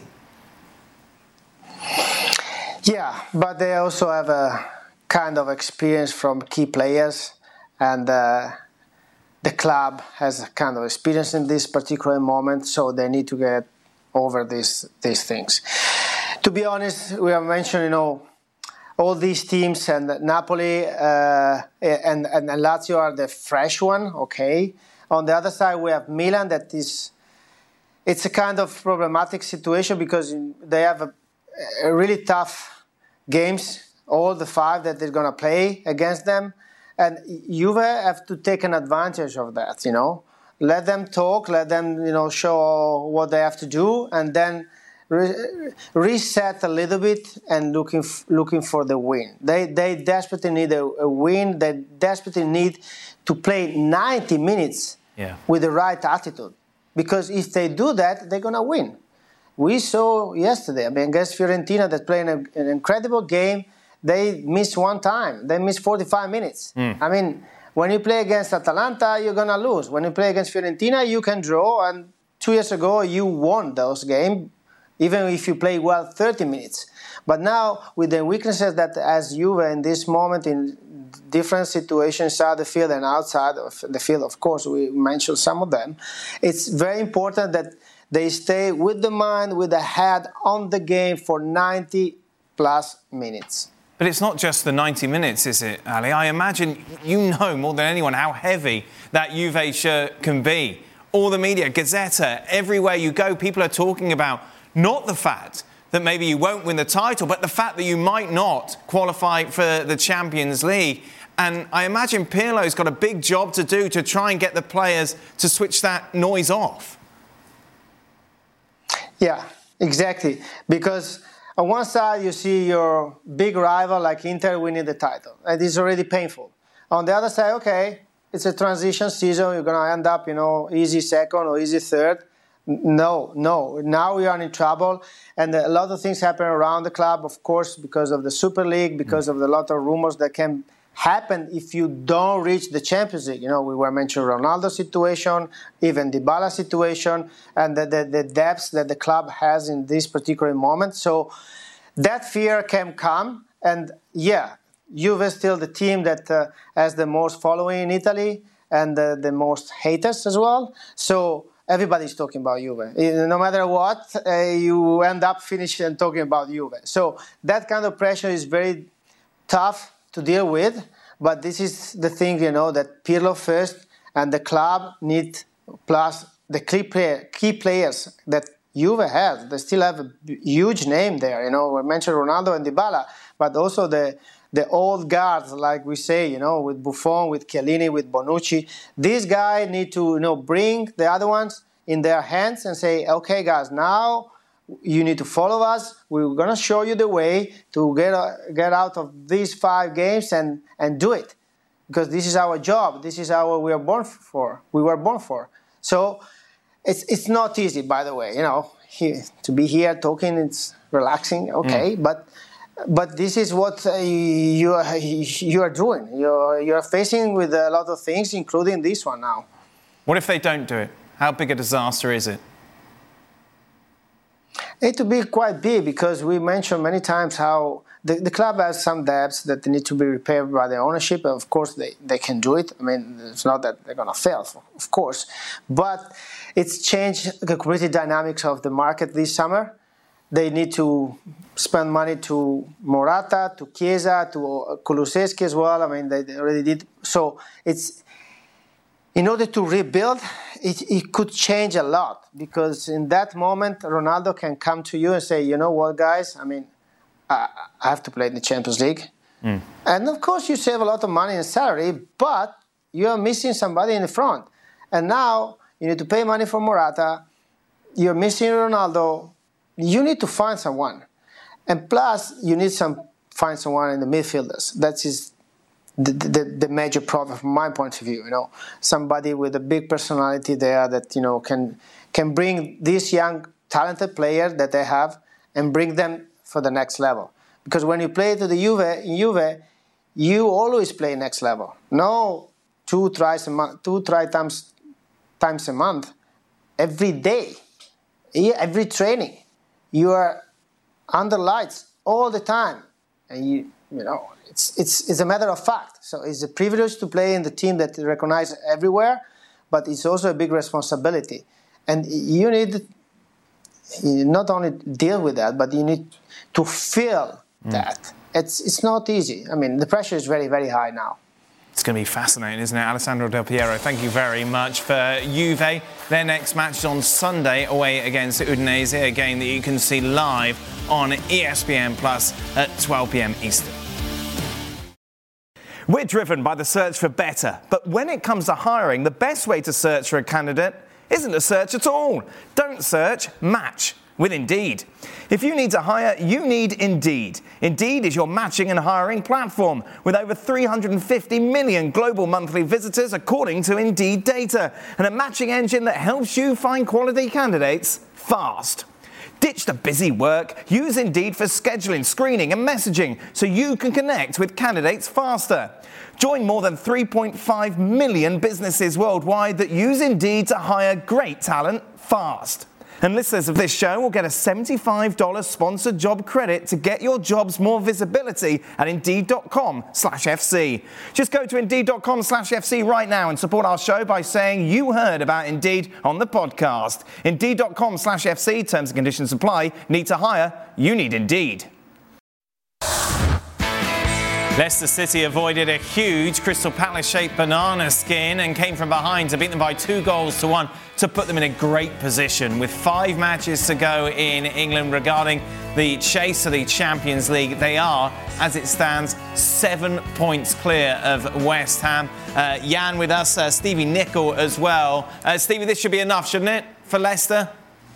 Yeah, but they also have a kind of experience from key players, and uh, the club has a kind of experience in this particular moment, so they need to get over these these things. To be honest, we have mentioned, you know, all these teams, and Napoli uh, and, and Lazio are the fresh one, okay. On the other side, we have Milan that is, it's a kind of problematic situation because they have a, a really tough games, all the five that they're going to play against them. And Juve have to take an advantage of that, you know. Let them talk, let them, you know, show what they have to do, and then re- reset a little bit and looking f- looking for the win. They they desperately need a, a win. They desperately need to play ninety minutes yeah. with the right attitude. Because if they do that, they're gonna win. We saw yesterday, I mean, against Fiorentina, that playing a, an incredible game. They missed one time. They missed forty-five minutes. Mm. I mean, when you play against Atalanta, you're gonna lose. When you play against Fiorentina, you can draw. And two years ago, you won those games, even if you play well thirty minutes. But now, with the weaknesses that as Juve in this moment in different situations inside the field and outside of the field, of course, we mentioned some of them, it's very important that they stay with the mind, with the head on the game for ninety plus minutes. But it's not just the ninety minutes, is it, Ali? I imagine you know more than anyone how heavy that Juve shirt can be. All the media, Gazzetta, everywhere you go, people are talking about not the fact that maybe you won't win the title, but the fact that you might not qualify for the Champions League. And I imagine Pirlo's got a big job to do to try and get the players to switch that noise off. Yeah, exactly. Because on one side, you see your big rival like Inter winning the title. And it's already painful. On the other side, okay, it's a transition season. You're going to end up, you know, easy second or easy third. No, no. Now we are in trouble. And a lot of things happen around the club, of course, because of the Super League, because of the lot of rumors that can happen if you don't reach the Champions League. You know, we were mentioning Ronaldo's situation, even Dybala's situation, and the, the, the depths that the club has in this particular moment. So that fear can come. And yeah, Juve is still the team that uh, has the most following in Italy and uh, the most haters as well. So everybody's talking about Juve. No matter what, uh, you end up finishing talking about Juve. So that kind of pressure is very tough to deal with, but this is the thing, you know, that Pirlo first and the club need, plus the key, player, key players that Juve has. They still have a huge name there, you know. We mentioned Ronaldo and Dybala, but also the the old guards, like we say, you know, with Buffon, with Chiellini, with Bonucci. These guys need to, you know, bring the other ones in their hands and say, okay, guys, now you need to follow us. We're going to show you the way to get uh, get out of these five games and, and do it. Because this is our job. This is our we are born for. We were born for. So it's it's not easy, by the way. You know, he, to be here talking, it's relaxing, okay. Mm. But but this is what uh, you are, you are doing. You're you're facing with a lot of things, including this one now. What if they don't do it? How big a disaster is it? It will be quite big because we mentioned many times how the, the club has some debts that need to be repaired by the ownership. Of course, they, they can do it. I mean, it's not that they're going to fail, of course. But it's changed the complete dynamics of the market this summer. They need to spend money to Morata, to Chiesa, to Kulusevski as well. I mean, they already did. So it's... In order to rebuild, it, it could change a lot because in that moment, Ronaldo can come to you and say, you know what, guys, I mean, I, I have to play in the Champions League. Mm. And of course, you save a lot of money in salary, but you're missing somebody in the front. And now you need to pay money for Morata. You're missing Ronaldo. You need to find someone. And plus, you need some find someone in the midfielders. That is The, the, the major problem from my point of view, you know, somebody with a big personality there that, you know, can can bring this young talented player that they have and bring them for the next level. Because when you play to the Juve, in Juve, you always play next level. No two tries a month, two try times times a month, every day, every training, you are under lights all the time, and you you know. It's, it's, it's a matter of fact. So it's a privilege to play in the team that is recognized everywhere, but it's also a big responsibility. And you need you not only deal with that, but you need to feel mm. that. It's, it's not easy. I mean, the pressure is very, very high now. It's going to be fascinating, isn't it? Alessandro Del Piero, thank you very much. For Juve, their next match is on Sunday away against Udinese, a game that you can see live on E S P N Plus at twelve p.m. Eastern. We're driven by the search for better, but when it comes to hiring, the best way to search for a candidate isn't to search at all. Don't search, match with Indeed. If you need to hire, you need Indeed. Indeed is your matching and hiring platform with over three hundred fifty million global monthly visitors according to Indeed data, and a matching engine that helps you find quality candidates fast. Ditch the busy work. Use Indeed for scheduling, screening and messaging so you can connect with candidates faster. Join more than three point five million businesses worldwide that use Indeed to hire great talent fast. And listeners of this show will get a seventy-five dollars sponsored job credit to get your jobs more visibility at Indeed.com slash FC. Just go to Indeed.com slash FC right now and support our show by saying you heard about Indeed on the podcast. Indeed.com slash FC, terms and conditions apply. Need to hire? You need Indeed. Leicester City avoided a huge Crystal Palace-shaped banana skin and came from behind to beat them by two goals to one to put them in a great position. With five matches to go in England regarding the chase to the Champions League, they are, as it stands, seven points clear of West Ham. Uh, Jan with us, uh, Stevie Nicol as well. Uh, Stevie, this should be enough, shouldn't it, for Leicester?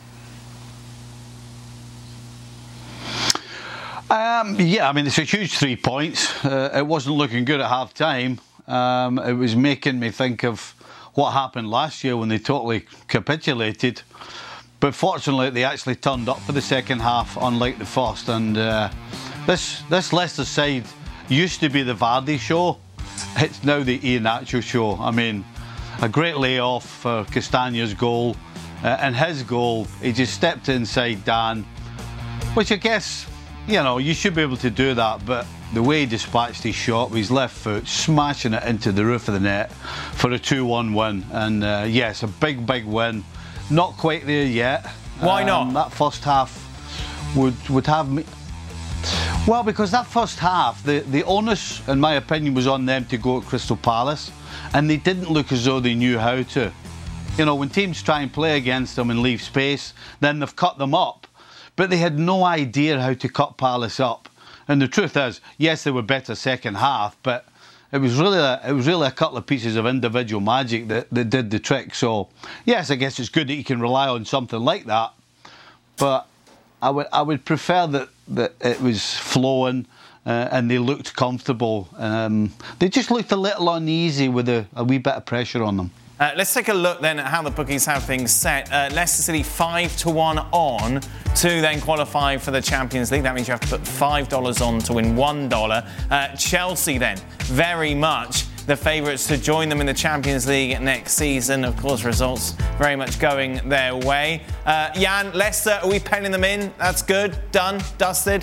Um, yeah, I mean, it's a huge three points. Uh, it wasn't looking good at half-time. Um, it was making me think of what happened last year when they totally capitulated. But fortunately, they actually turned up for the second half, unlike the first. And uh, this this Leicester side used to be the Vardy show. It's now the Iheanacho show. I mean, a great layoff for Castagna's goal. Uh, and his goal, he just stepped inside Dan, which I guess... You know, you should be able to do that, but the way he dispatched his shot with his left foot, smashing it into the roof of the net for a two one win. And uh, yes, a big, big win. Not quite there yet. Why um, not? That first half would would have me... Well, because that first half, the, the onus, in my opinion, was on them to go at Crystal Palace, and they didn't look as though they knew how to. You know, when teams try and play against them and leave space, then they've cut them up. But they had no idea how to cut Palace up. And the truth is, yes, they were better second half, but it was really a, it was really a couple of pieces of individual magic that, that did the trick. So, yes, I guess it's good that you can rely on something like that. But I would I would prefer that, that it was flowing uh, and they looked comfortable. Um, they just looked a little uneasy with a, a wee bit of pressure on them. Uh, let's take a look then at how the bookies have things set. Uh, Leicester City five to one on to then qualify for the Champions League. That means you have to put five dollars on to win one dollar. Uh, Chelsea then, very much the favourites to join them in the Champions League next season. Of course, results very much going their way. Uh, Jan, Leicester, are we penning them in? That's good. Done? Dusted?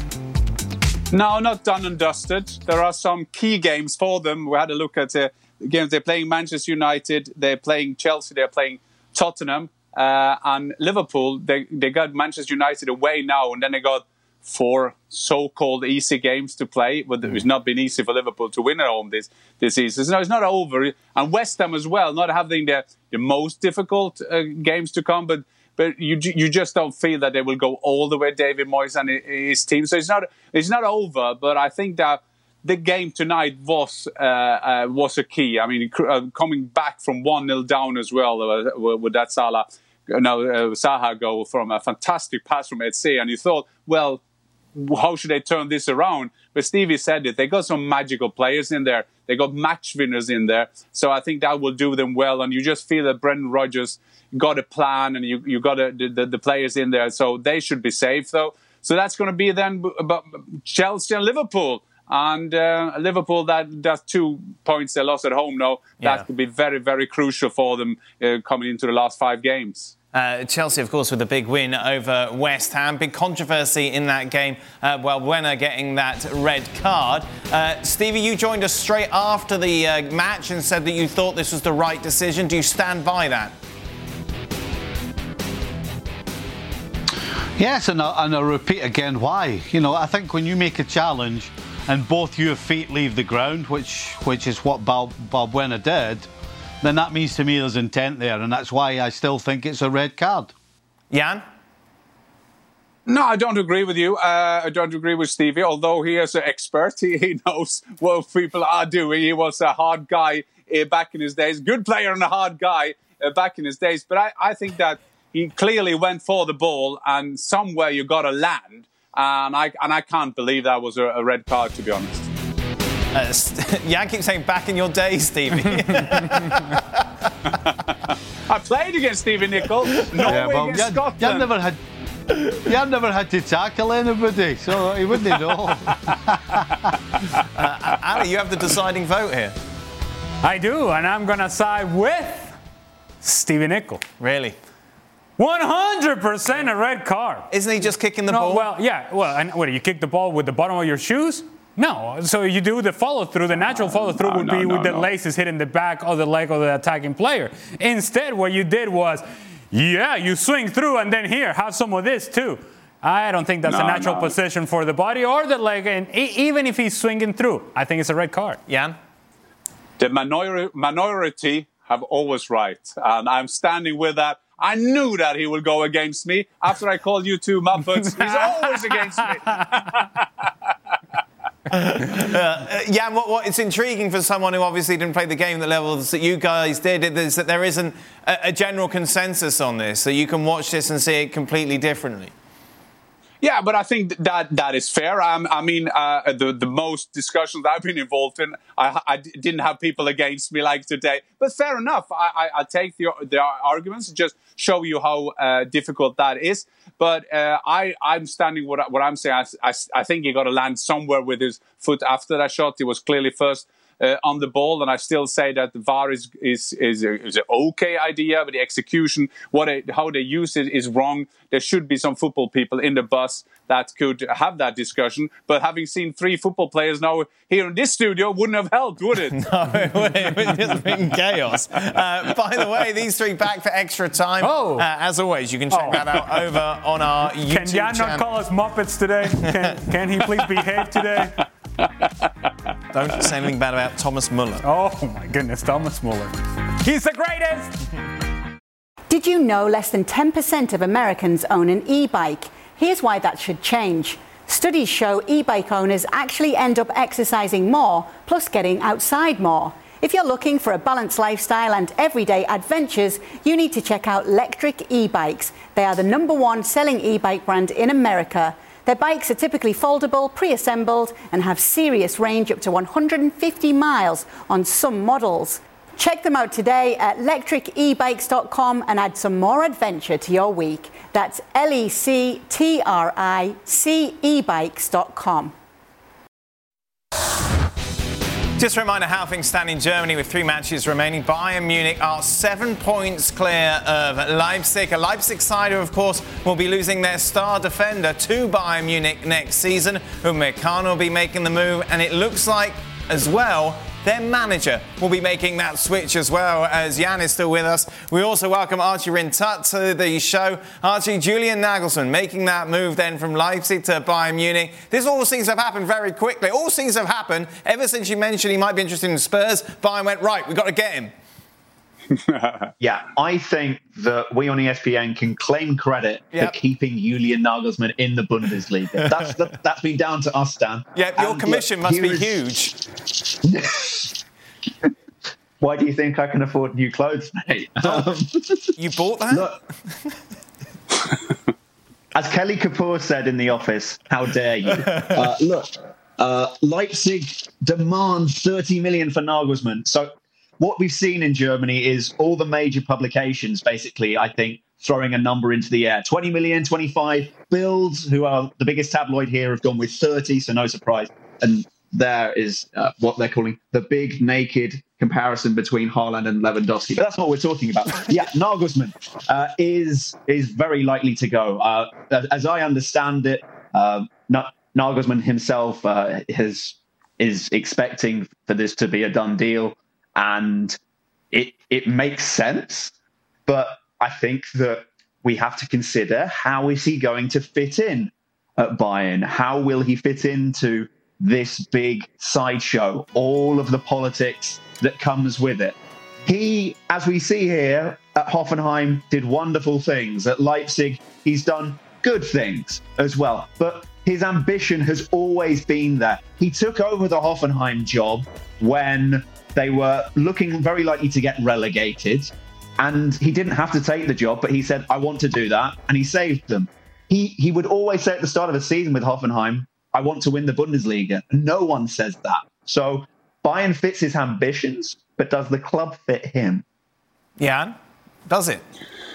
No, not done and dusted. There are some key games for them. We had a look at... Uh, games. They're playing Manchester United, they're playing Chelsea, they're playing Tottenham uh, and Liverpool. They they got Manchester United away now, and then they got four so-called easy games to play. But it's not been easy for Liverpool to win at home this this season. So it's not over. And West Ham as well, not having the the most difficult uh, games to come, but. But you you just don't feel that they will go all the way, David Moyes and his team. So it's not it's not over. But I think that the game tonight was uh, uh, was a key. I mean, uh, coming back from one nil down as well uh, with that Salah, no, uh, Zaha goal from a fantastic pass from Eze, and you thought, well, how should they turn this around? But Stevie said it. They got some magical players in there. They got match winners in there. So I think that will do them well. And you just feel that Brendan Rodgers got a plan, and you you got a, the, the the players in there. So they should be safe though. So that's going to be then about Chelsea and Liverpool. And uh, Liverpool, that that's two points they lost at home now. That yeah. could be very, very crucial for them uh, coming into the last five games. Uh, Chelsea, of course, with a big win over West Ham. Big controversy in that game. Uh, well, Werner getting that red card. Uh, Stevie, you joined us straight after the uh, match and said that you thought this was the right decision. Do you stand by that? Yes, and I'll, and I'll repeat again why. You know, I think when you make a challenge and both your feet leave the ground, which which is what Bal- Balbuena did, then that means to me there's intent there, and that's why I still think it's a red card. Jan? No, I don't agree with you. Uh, I don't agree with Stevie, although he is an expert. He, he knows what people are doing. He was a hard guy uh, back in his days. Good player and a hard guy uh, back in his days. But I, I think that he clearly went for the ball, and somewhere you got to land. And I and I can't believe that was a, a red card, to be honest. Uh, Jan keeps saying back in your day, Stevie. I played against Stevie Nicol. Norway Yeah, well, against Jan, Scotland. Jan never had. Jan never had to tackle anybody, so he wouldn't know. uh, Ali, you have the deciding vote here. I do, and I'm going to side with Stevie Nicol. Really? one hundred percent a red card. Isn't he just kicking the no, ball? Well, yeah. Well, and what, you kick the ball with the bottom of your shoes? No. So you do the follow-through. The natural follow-through no, would no, be no, with the no. laces hitting the back of the leg of the attacking player. Instead, what you did was, yeah, you swing through, and then here, have some of this too. I don't think that's no, a natural no. position for the body or the leg, and e- even if he's swinging through, I think it's a red card. Jan? The minor- minority have always right, and I'm standing with that. I knew that he would go against me after I called you two Muppets. He's always against me. uh, yeah, what, what it's intriguing for someone who obviously didn't play the game at the levels that you guys did is that there isn't a, a general consensus on this, so you can watch this and see it completely differently. Yeah, but I think that that is fair. Um, I mean, uh, the the most discussions I've been involved in, I, I didn't have people against me like today. But fair enough. I, I, I take the the arguments, just show you how uh, difficult that is. But uh, I I'm standing what what I'm saying. I, I, I think he got to land somewhere with his foot after that shot. He was clearly first Uh, on the ball, and I still say that the V A R is is is, a, is an okay idea, but the execution, what it, how they use it, is wrong. There should be some football people in the bus that could have that discussion. But having seen three football players now here in this studio, wouldn't have helped, would it? No, it would it would just been chaos. Uh, by the way, these three back for extra time. Oh. Uh, as always, you can check Oh. that out over on our YouTube Can Jan channel. not call us Muppets today? Can, can he please behave today? Don't say anything bad about Thomas Muller. Oh my goodness, Thomas Muller. He's the greatest! Did you know less than ten percent of Americans own an e-bike? Here's why that should change. Studies show e-bike owners actually end up exercising more, plus getting outside more. If you're looking for a balanced lifestyle and everyday adventures, you need to check out Lectric e-bikes. They are the number one selling e-bike brand in America. Their bikes are typically foldable, pre-assembled, and have serious range up to one hundred fifty miles on some models. Check them out today at lectric e bikes dot com and add some more adventure to your week. That's L E C T R I C e bikes dot com. Just a reminder how things stand in Germany with three matches remaining. Bayern Munich are seven points clear of Leipzig. A Leipzig side who, of course, will be losing their star defender to Bayern Munich next season. Upamecano will be making the move, and it looks like, as well, their manager will be making that switch as well, as Jan is still with us. We also welcome Archie Rintut to the show. Archie, Julian Nagelsmann making that move then from Leipzig to Bayern Munich. This all seems to have happened very quickly. All seems to have happened ever since you mentioned he might be interested in Spurs. Bayern went, right, we've got to get him. Yeah, I think that we on E S P N can claim credit Yep. for keeping Julian Nagelsmann in the Bundesliga. That's the, that's been down to us, Dan. Yeah, your And commission look, must be here huge. is- Why do you think I can afford new clothes, mate? Um, You bought that? look, as Kelly Kapoor said in The Office, how dare you? Uh, look, uh, Leipzig demands thirty million for Nagelsmann. So what we've seen in Germany is all the major publications, basically, I think, throwing a number into the air. twenty million, twenty-five. Bild, who are the biggest tabloid here, have gone with thirty, so no surprise. And there is uh, what they're calling the big naked comparison between Haaland and Lewandowski. But that's not what we're talking about. Yeah, Nagelsmann uh, is is very likely to go. Uh, as I understand it, uh, Nagelsmann himself uh, has is expecting for this to be a done deal. And it it makes sense, but I think that we have to consider, how is he going to fit in at Bayern? How will he fit into this big sideshow, all of the politics that comes with it? He, as we see here at Hoffenheim, did wonderful things. At Leipzig, he's done good things as well. But his ambition has always been there. He took over the Hoffenheim job when they were looking very likely to get relegated. And he didn't have to take the job, but he said, I want to do that. And he saved them. He he would always say at the start of a season with Hoffenheim, I want to win the Bundesliga. No one says that. So Bayern fits his ambitions, but does the club fit him? Jan, does it?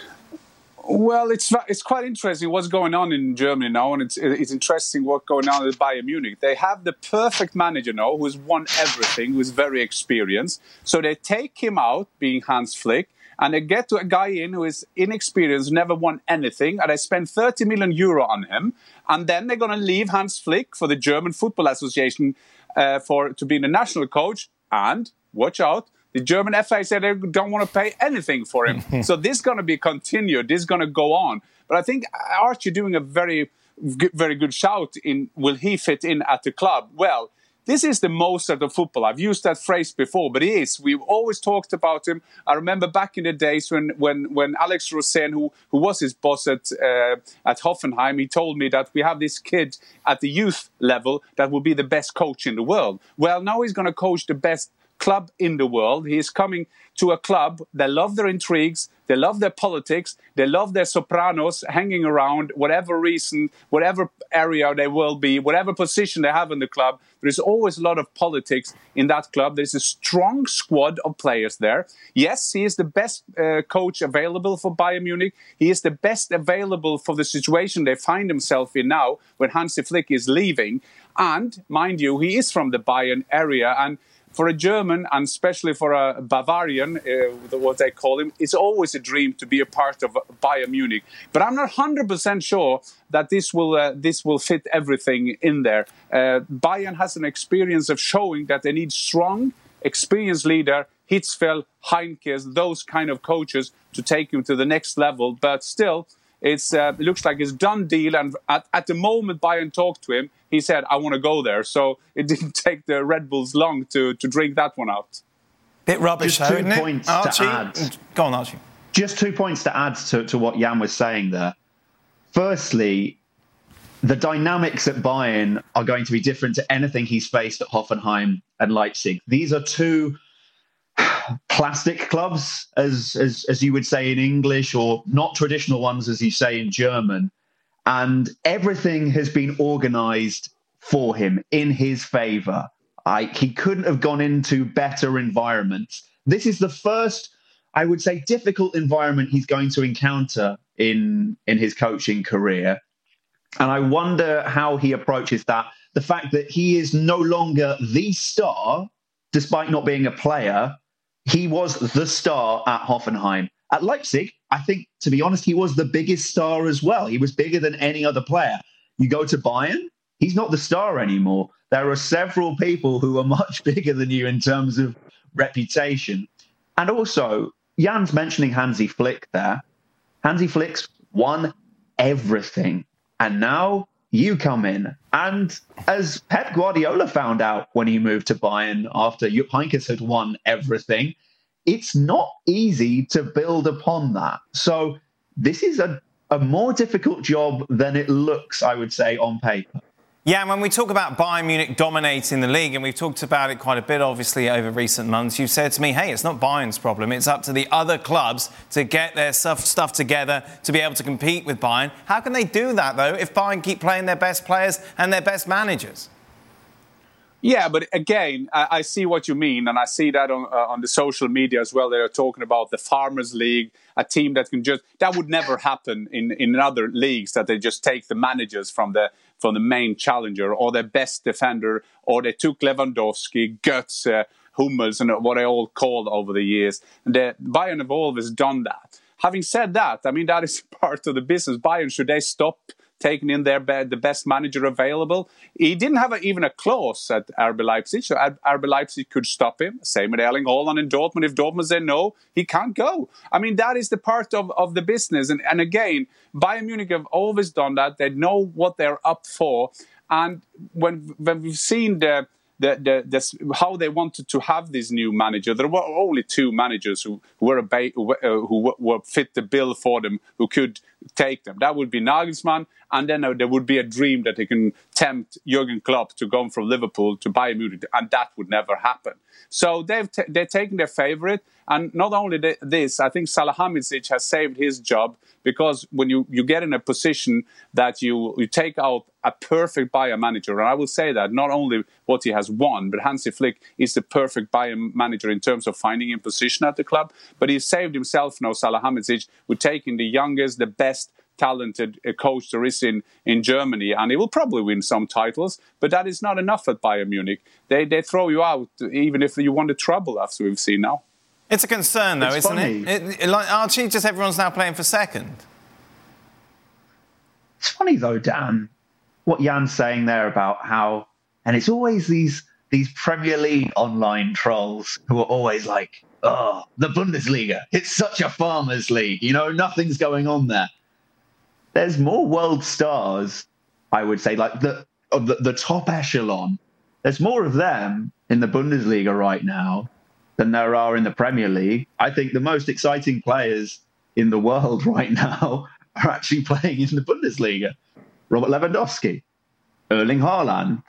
Well, it's it's quite interesting what's going on in Germany now, and it's it's interesting what's going on at Bayern Munich. They have the perfect manager now who's won everything, who's very experienced. So they take him out, being Hans Flick, and they get to a guy in who is inexperienced, never won anything, and they spend thirty million euro on him. And then they're going to leave Hans Flick for the German Football Association uh, for to be the national coach. And, watch out, the German F A said they don't want to pay anything for him. So this is going to be continued. This is going to go on. But I think Archie doing a very, very good shout in, will he fit in at the club? Well, this is the Mozart of football. I've used that phrase before, but he is. We've always talked about him. I remember back in the days when when, when Alex Rosen, who, who was his boss at uh, at Hoffenheim, he told me that we have this kid at the youth level that will be the best coach in the world. Well, now he's going to coach the best club in the world. He is coming to a club that love their intrigues, they love their politics, they love their sopranos hanging around, whatever reason, whatever area they will be, whatever position they have in the club. There is always a lot of politics in that club. There's a strong squad of players there. Yes, he is the best uh, coach available for Bayern Munich. He is the best available for the situation they find themselves in now when Hansi Flick is leaving. And, mind you, he is from the Bayern area, and for a German, and especially for a Bavarian, uh, what they call him, it's always a dream to be a part of Bayern Munich. But I'm not one hundred percent sure that this will uh, this will fit everything in there. Uh, Bayern has an experience of showing that they need strong, experienced leader, Hitzfeld, Heinkes, those kind of coaches to take him to the next level. But still, it's uh, it looks like it's a done deal. And at, at the moment Bayern talked to him, he said, I want to go there. So it didn't take the Red Bulls long to, to drink that one out. Bit rubbish, Just though, two isn't points it? Archie, to add. Go on, Archie. Just two points to add to, to what Jan was saying there. Firstly, the dynamics at Bayern are going to be different to anything he's faced at Hoffenheim and Leipzig. These are two plastic clubs, as, as, as you would say in English, or not traditional ones, as you say in German. And everything has been organised for him in his favour. I, he couldn't have gone into better environments. This is the first, I would say, difficult environment he's going to encounter in, in his coaching career. And I wonder how he approaches that. The fact that he is no longer the star, despite not being a player, he was the star at Hoffenheim. At Leipzig, I think, to be honest, he was the biggest star as well. He was bigger than any other player. You go to Bayern, he's not the star anymore. There are several people who are much bigger than you in terms of reputation. And also, Jan's mentioning Hansi Flick there. Hansi Flick's won everything. And now you come in. And as Pep Guardiola found out when he moved to Bayern after Jupp Heynckes had won everything, it's not easy to build upon that. So this is a, a more difficult job than it looks, I would say, on paper. Yeah, and when we talk about Bayern Munich dominating the league, and we've talked about it quite a bit, obviously, over recent months, you've said to me, hey, it's not Bayern's problem. It's up to the other clubs to get their stuff, stuff together to be able to compete with Bayern. How can they do that, though, if Bayern keep playing their best players and their best managers? Yeah, but again, I, I see what you mean, and I see that on uh, on the social media as well. They're talking about the Farmers League, a team that can just that would never happen in, in other leagues, that they just take the managers from the from the main challenger or their best defender, or they took Lewandowski, Götze, uh, Hummels, and what they all called over the years. And the Bayern have always done that. Having said that, I mean that is part of the business. Bayern, should they stop taking in their be- the best manager available? He didn't have a, even a clause at R B Leipzig, so R B Leipzig could stop him. Same with Erling Haaland in Dortmund. If Dortmund said no, he can't go. I mean, that is the part of, of the business. And, and again, Bayern Munich have always done that. They know what they're up for. And when when we've seen the the, the, the, how they wanted to have this new manager. There were only two managers who, who were a ba- who, uh, who were fit the bill for them, who could take them. That would be Nagelsmann, and then uh, there would be a dream that they can tempt Jurgen Klopp to go from Liverpool to Bayern Munich, and that would never happen. So they've t- they're taking their favourite, and not only th- this, I think Salihamidzic has saved his job, because when you, you get in a position that you, you take out a perfect Bayern manager, and I will say that not only what he has won, but Hansi Flick is the perfect Bayern manager in terms of finding him position at the club. But he saved himself now, Salihamidzic, with taking the youngest, the best talented coach there is in, in Germany, and he will probably win some titles, but that is not enough at Bayern Munich. They they throw you out even if you want the trouble, as we've seen now. It's a concern, though, it's isn't funny. it? it? Like Archie, just everyone's now playing for second. It's funny though, Dan, what Jan's saying there about how, and it's always these these Premier League online trolls who are always like, oh, the Bundesliga, it's such a farmers' league, you know, nothing's going on there. There's more world stars, I would say, like the of the, the top echelon. There's more of them in the Bundesliga right now than there are in the Premier League. I think the most exciting players in the world right now are actually playing in the Bundesliga. Robert Lewandowski, Erling Haaland,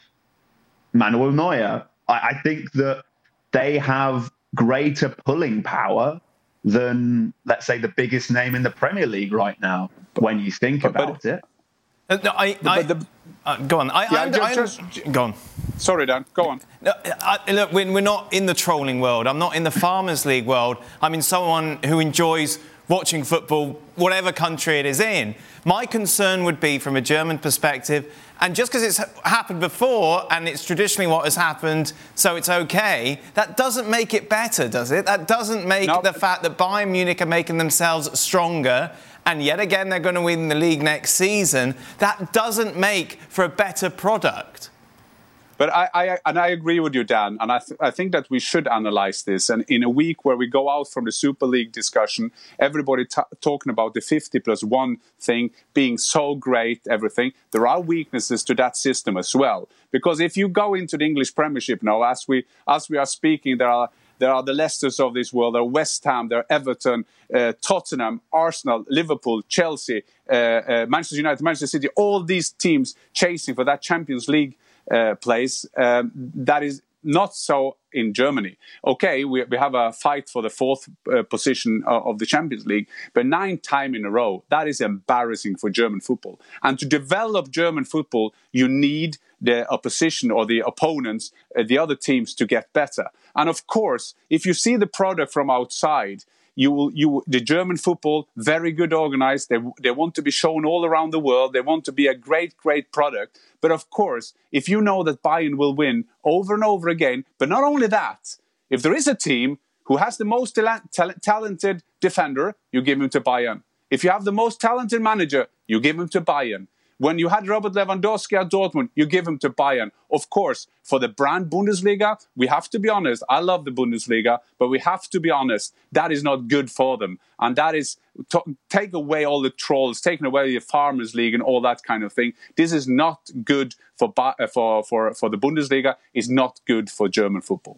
Manuel Neuer. I, I think that they have greater pulling power than, let's say, the biggest name in the Premier League right now, when you think but, about but, it. Uh, no, I, I, the, uh, go on. I, yeah, I, just, I, just, go on. Sorry, Dan. Go on. No, I, look, we're, we're not in the trolling world. I'm not in the Farmers League world. I'm in someone who enjoys watching football, whatever country it is in. My concern would be from a German perspective, and just because it's happened before and it's traditionally what has happened, so it's okay, that doesn't make it better, does it? That doesn't make no. the fact that Bayern Munich are making themselves stronger, and yet again they're going to win the league next season, that doesn't make for a better product. But I, I and I agree with you, Dan, and I, th- I think that we should analyse this. And in a week where we go out from the Super League discussion, everybody t- talking about the fifty plus one thing being so great, everything, there are weaknesses to that system as well. Because if you go into the English Premiership now, as we as we are speaking, there are there are the Leicesters of this world, there are West Ham, there are Everton, uh, Tottenham, Arsenal, Liverpool, Chelsea, uh, uh, Manchester United, Manchester City, all these teams chasing for that Champions League Uh, place. Um, that is not so in Germany. Okay, we, we have a fight for the fourth uh, position of, of the Champions League, but nine times in a row, that is embarrassing for German football. And to develop German football, you need the opposition or the opponents, uh, the other teams, to get better. And of course, if you see the product from outside, You will, you, the German football, very good organized. They, they want to be shown all around the world. They want to be a great, great product. But of course, if you know that Bayern will win over and over again, but not only that, if there is a team who has the most tal- tal- talented defender, you give him to Bayern. If you have the most talented manager, you give him to Bayern. When you had Robert Lewandowski at Dortmund, you give him to Bayern. Of course, for the brand Bundesliga, we have to be honest. I love the Bundesliga, but we have to be honest. That is not good for them. And that is, to, take away all the trolls, taking away the Farmers League and all that kind of thing. This is not good for, for, for, for the Bundesliga. It's not good for German football.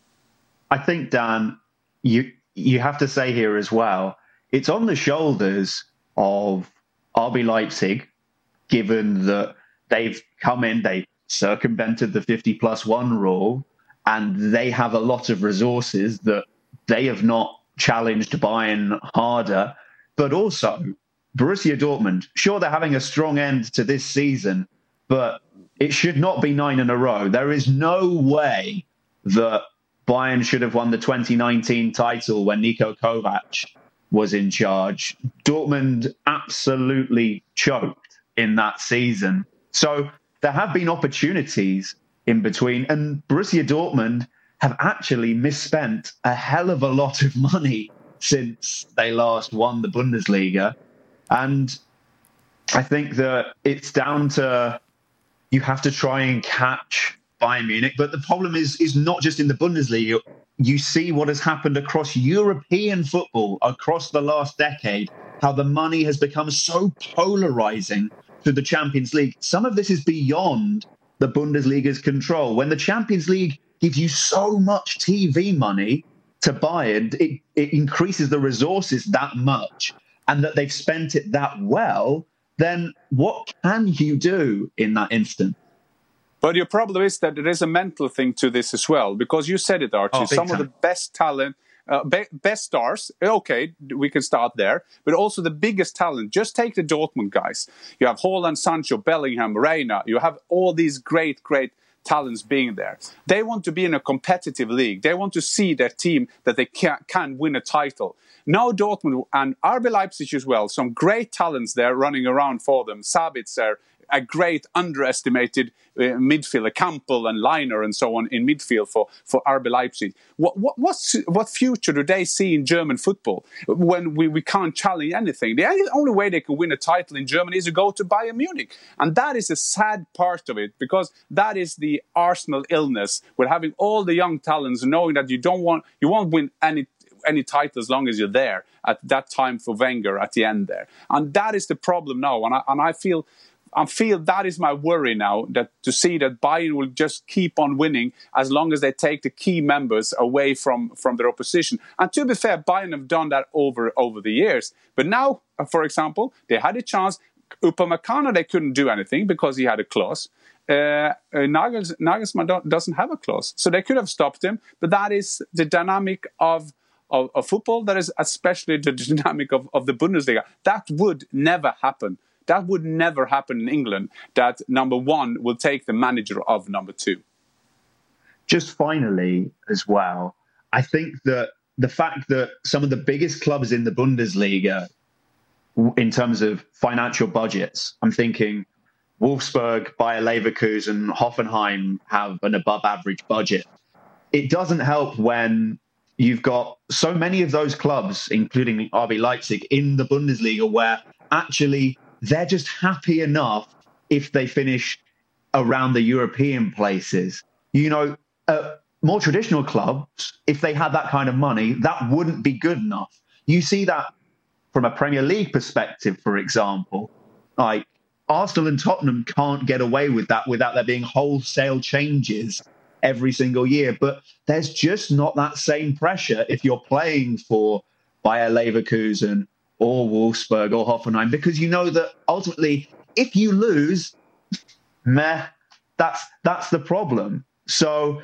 I think, Dan, you you have to say here as well, it's on the shoulders of R B Leipzig, given that they've come in, they circumvented the fifty plus one rule, and they have a lot of resources that they have not challenged Bayern harder. But also, Borussia Dortmund, sure, they're having a strong end to this season, but it should not be nine in a row. There is no way that Bayern should have won the twenty nineteen title when Niko Kovac was in charge. Dortmund absolutely choked in that season. So there have been opportunities in between, and Borussia Dortmund have actually misspent a hell of a lot of money since they last won the Bundesliga. And I think that it's down to, you have to try and catch Bayern Munich. But the problem is, is not just in the Bundesliga. You see what has happened across European football across the last decade, how the money has become so polarizing to the Champions League. Some of this is beyond the Bundesliga's control. When the Champions League gives you so much T V money to buy it, it, it increases the resources that much, and that they've spent it that well, then what can you do in that instant? But your problem is that there is a mental thing to this as well, because you said it, Archie. Oh, some time. of the best talent, uh, be- best stars, okay, we can start there, but also the biggest talent. Just take the Dortmund guys. You have Haaland, Sancho, Bellingham, Reina. You have all these great, great talents being there. They want to be in a competitive league. They want to see their team that they can, can win a title. Now Dortmund and R B Leipzig as well, some great talents there running around for them. Sabitzer, a great underestimated uh, midfielder, Campbell and Leiner and so on in midfield for, for R B Leipzig. What, what, what's, what future do they see in German football when we, we can't challenge anything? The only way they can win a title in Germany is to go to Bayern Munich. And that is a sad part of it, because that is the Arsenal illness with having all the young talents, knowing that you don't want, you won't win any any title as long as you're there at that time for Wenger at the end there. And that is the problem now. And I, and I feel I feel that is my worry now, that to see that Bayern will just keep on winning as long as they take the key members away from, from their opposition. And to be fair, Bayern have done that over, over the years. But now, for example, they had a chance. Upamecano, they couldn't do anything because he had a clause. Uh, uh, Nagels, Nagelsmann don't, doesn't have a clause. So they could have stopped him. But that is the dynamic of Of, of football, that is especially the dynamic of, of the Bundesliga. That would never happen. That would never happen in England, that number one will take the manager of number two. Just finally, as well, I think that the fact that some of the biggest clubs in the Bundesliga, in terms of financial budgets, I'm thinking Wolfsburg, Bayer Leverkusen, Hoffenheim have an above average budget. It doesn't help when you've got so many of those clubs, including R B Leipzig, in the Bundesliga, where actually they're just happy enough if they finish around the European places. You know, uh, more traditional clubs, if they had that kind of money, that wouldn't be good enough. You see that from a Premier League perspective, for example. Like, Arsenal and Tottenham can't get away with that without there being wholesale changes every single year. But there's just not that same pressure if you're playing for Bayer Leverkusen or Wolfsburg or Hoffenheim, because you know that ultimately, if you lose, meh, that's that's the problem. So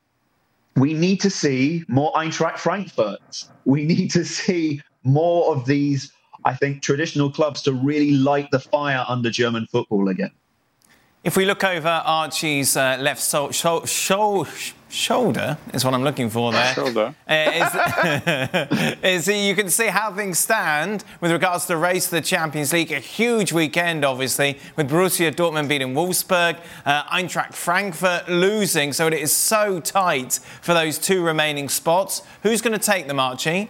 we need to see more Eintracht Frankfurt. We need to see more of these, I think, traditional clubs to really light the fire under German football again. If we look over Archie's uh, left so- sho- sho- shoulder, is what I'm looking for there. Shoulder. Uh, is, is you can see how things stand with regards to the race to the Champions League. A huge weekend, obviously, with Borussia Dortmund beating Wolfsburg, uh, Eintracht Frankfurt losing, so it is so tight for those two remaining spots. Who's going to take them, Archie?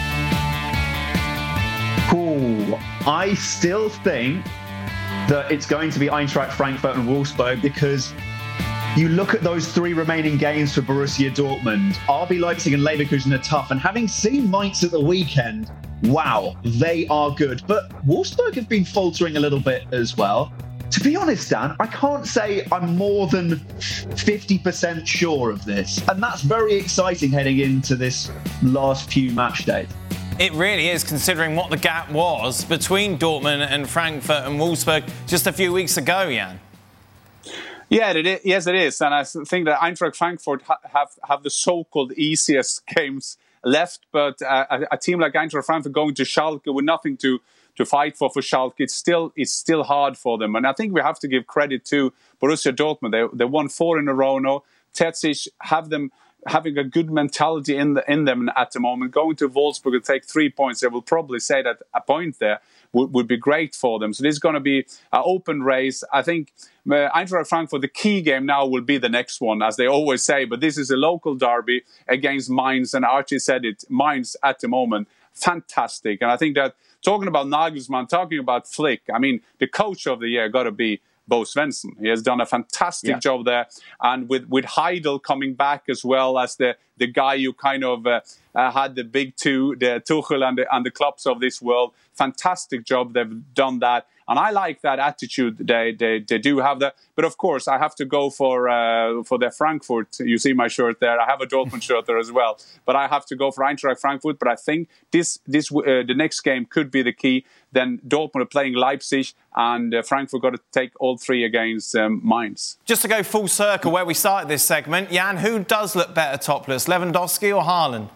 Cool. I still think that it's going to be Eintracht Frankfurt and Wolfsburg, because you look at those three remaining games for Borussia Dortmund. R B Leipzig and Leverkusen are tough, and having seen Mainz at the weekend, wow, they are good. But Wolfsburg have been faltering a little bit as well. To be honest, Dan, I can't say I'm more than fifty percent sure of this, and that's very exciting heading into this last few match days. It really is, considering what the gap was between Dortmund and Frankfurt and Wolfsburg just a few weeks ago, Jan. Yeah, it is. Yes, it is. And I think that Eintracht Frankfurt ha- have, have the so-called easiest games left. But uh, a, a team like Eintracht Frankfurt going to Schalke with nothing to, to fight for for Schalke, it's still, it's still hard for them. And I think we have to give credit to Borussia Dortmund. They, they won four in a row now. Terzic have them having a good mentality in the, in them at the moment. Going to Wolfsburg and take three points, they will probably say that a point there would, would be great for them. So this is going to be an open race. I think uh, Eintracht Frankfurt, the key game now will be the next one, as they always say. But this is a local derby against Mainz, and Archie said it, Mainz at the moment, fantastic. And I think that talking about Nagelsmann, talking about Flick, I mean, the coach of the year got to be Bo Svensson. He has done a fantastic yeah. job there. And with, with Heidel coming back as well as the, the guy who kind of uh, uh, had the big two, the Tuchel and the, and the clubs of this world. Fantastic job. They've done that. And I like that attitude. They they, they do have that. But of course, I have to go for uh, for the Frankfurt. You see my shirt there. I have a Dortmund shirt there as well. But I have to go for Eintracht Frankfurt. But I think this this uh, the next game could be the key. Then Dortmund are playing Leipzig, and uh, Frankfurt got to take all three against um, Mainz. Just to go full circle where we started this segment, Jan, who does look better topless, Lewandowski or Haaland?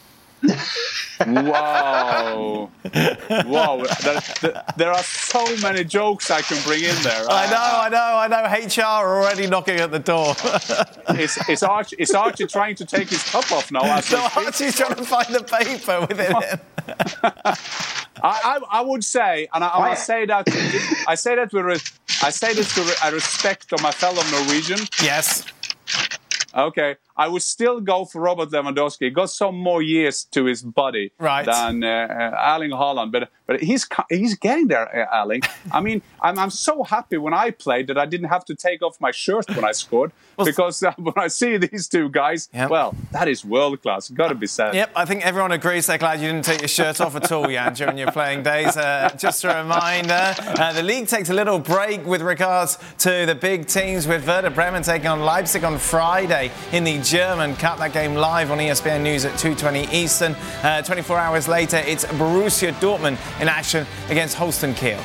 Wow. Wow. There, there, there are so many jokes I can bring in there. I know, I know, I know. H R are already knocking at the door. Is, is, Archie, is Archie trying to take his top off now? As no, Archie's trying to find the paper within it. I, I, I would say, and I, I say that, I say that with, I say this to a respect of my fellow Norwegian. Yes. Okay, I would still go for Robert Lewandowski. He got some more years to his body right. than uh, uh, Erling Haaland, but but he's he's getting there, uh, Erling. I mean, I'm I'm so happy when I played that I didn't have to take off my shirt when I scored, well, because uh, when I see these two guys, yep. well, that is world class. Got to be said. Yep, I think everyone agrees. They're glad you didn't take your shirt off at all, Jan, during your playing days. Uh, just a reminder, uh, the league takes a little break with regards to the big teams, with Werder Bremen taking on Leipzig on Friday in the German Cup. That game live on E S P N News at two twenty Eastern. Uh, twenty-four hours later, it's Borussia Dortmund in action against Holstein Kiel.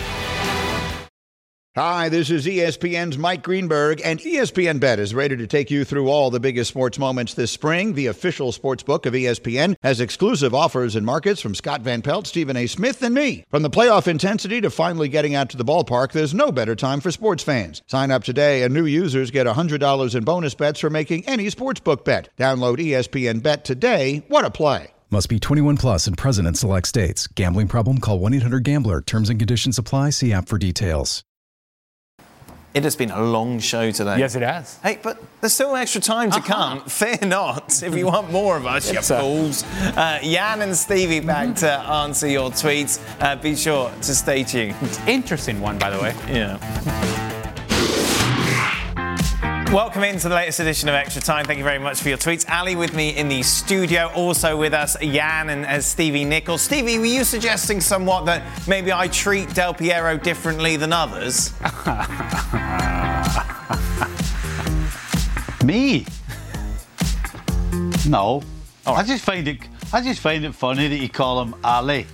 Hi, this is E S P N's Mike Greenberg, and E S P N Bet is ready to take you through all the biggest sports moments this spring. The official sports book of E S P N has exclusive offers and markets from Scott Van Pelt, Stephen A. Smith, and me. From the playoff intensity to finally getting out to the ballpark, there's no better time for sports fans. Sign up today, and new users get one hundred dollars in bonus bets for making any sportsbook bet. Download E S P N Bet today. What a play. Must be twenty-one plus and present in select states. Gambling problem? Call one eight hundred gambler. Terms and conditions apply. See app for details. It has been a long show today. Yes, it has. Hey, but there's still extra time to uh-huh. come. Fear not. If you want more of us, you fools. Uh, Jan and Stevie back to answer your tweets. Uh, be sure to stay tuned. Interesting one, by the way. Yeah. Welcome into the latest edition of Extra Time. Thank you very much for your tweets. Ali with me in the studio. Also with us, Jan and uh, Stevie Nichols. Stevie, were you suggesting somewhat that maybe I treat Del Piero differently than others? Me? No. Oh. I just find it. I just find it funny that you call him Ali.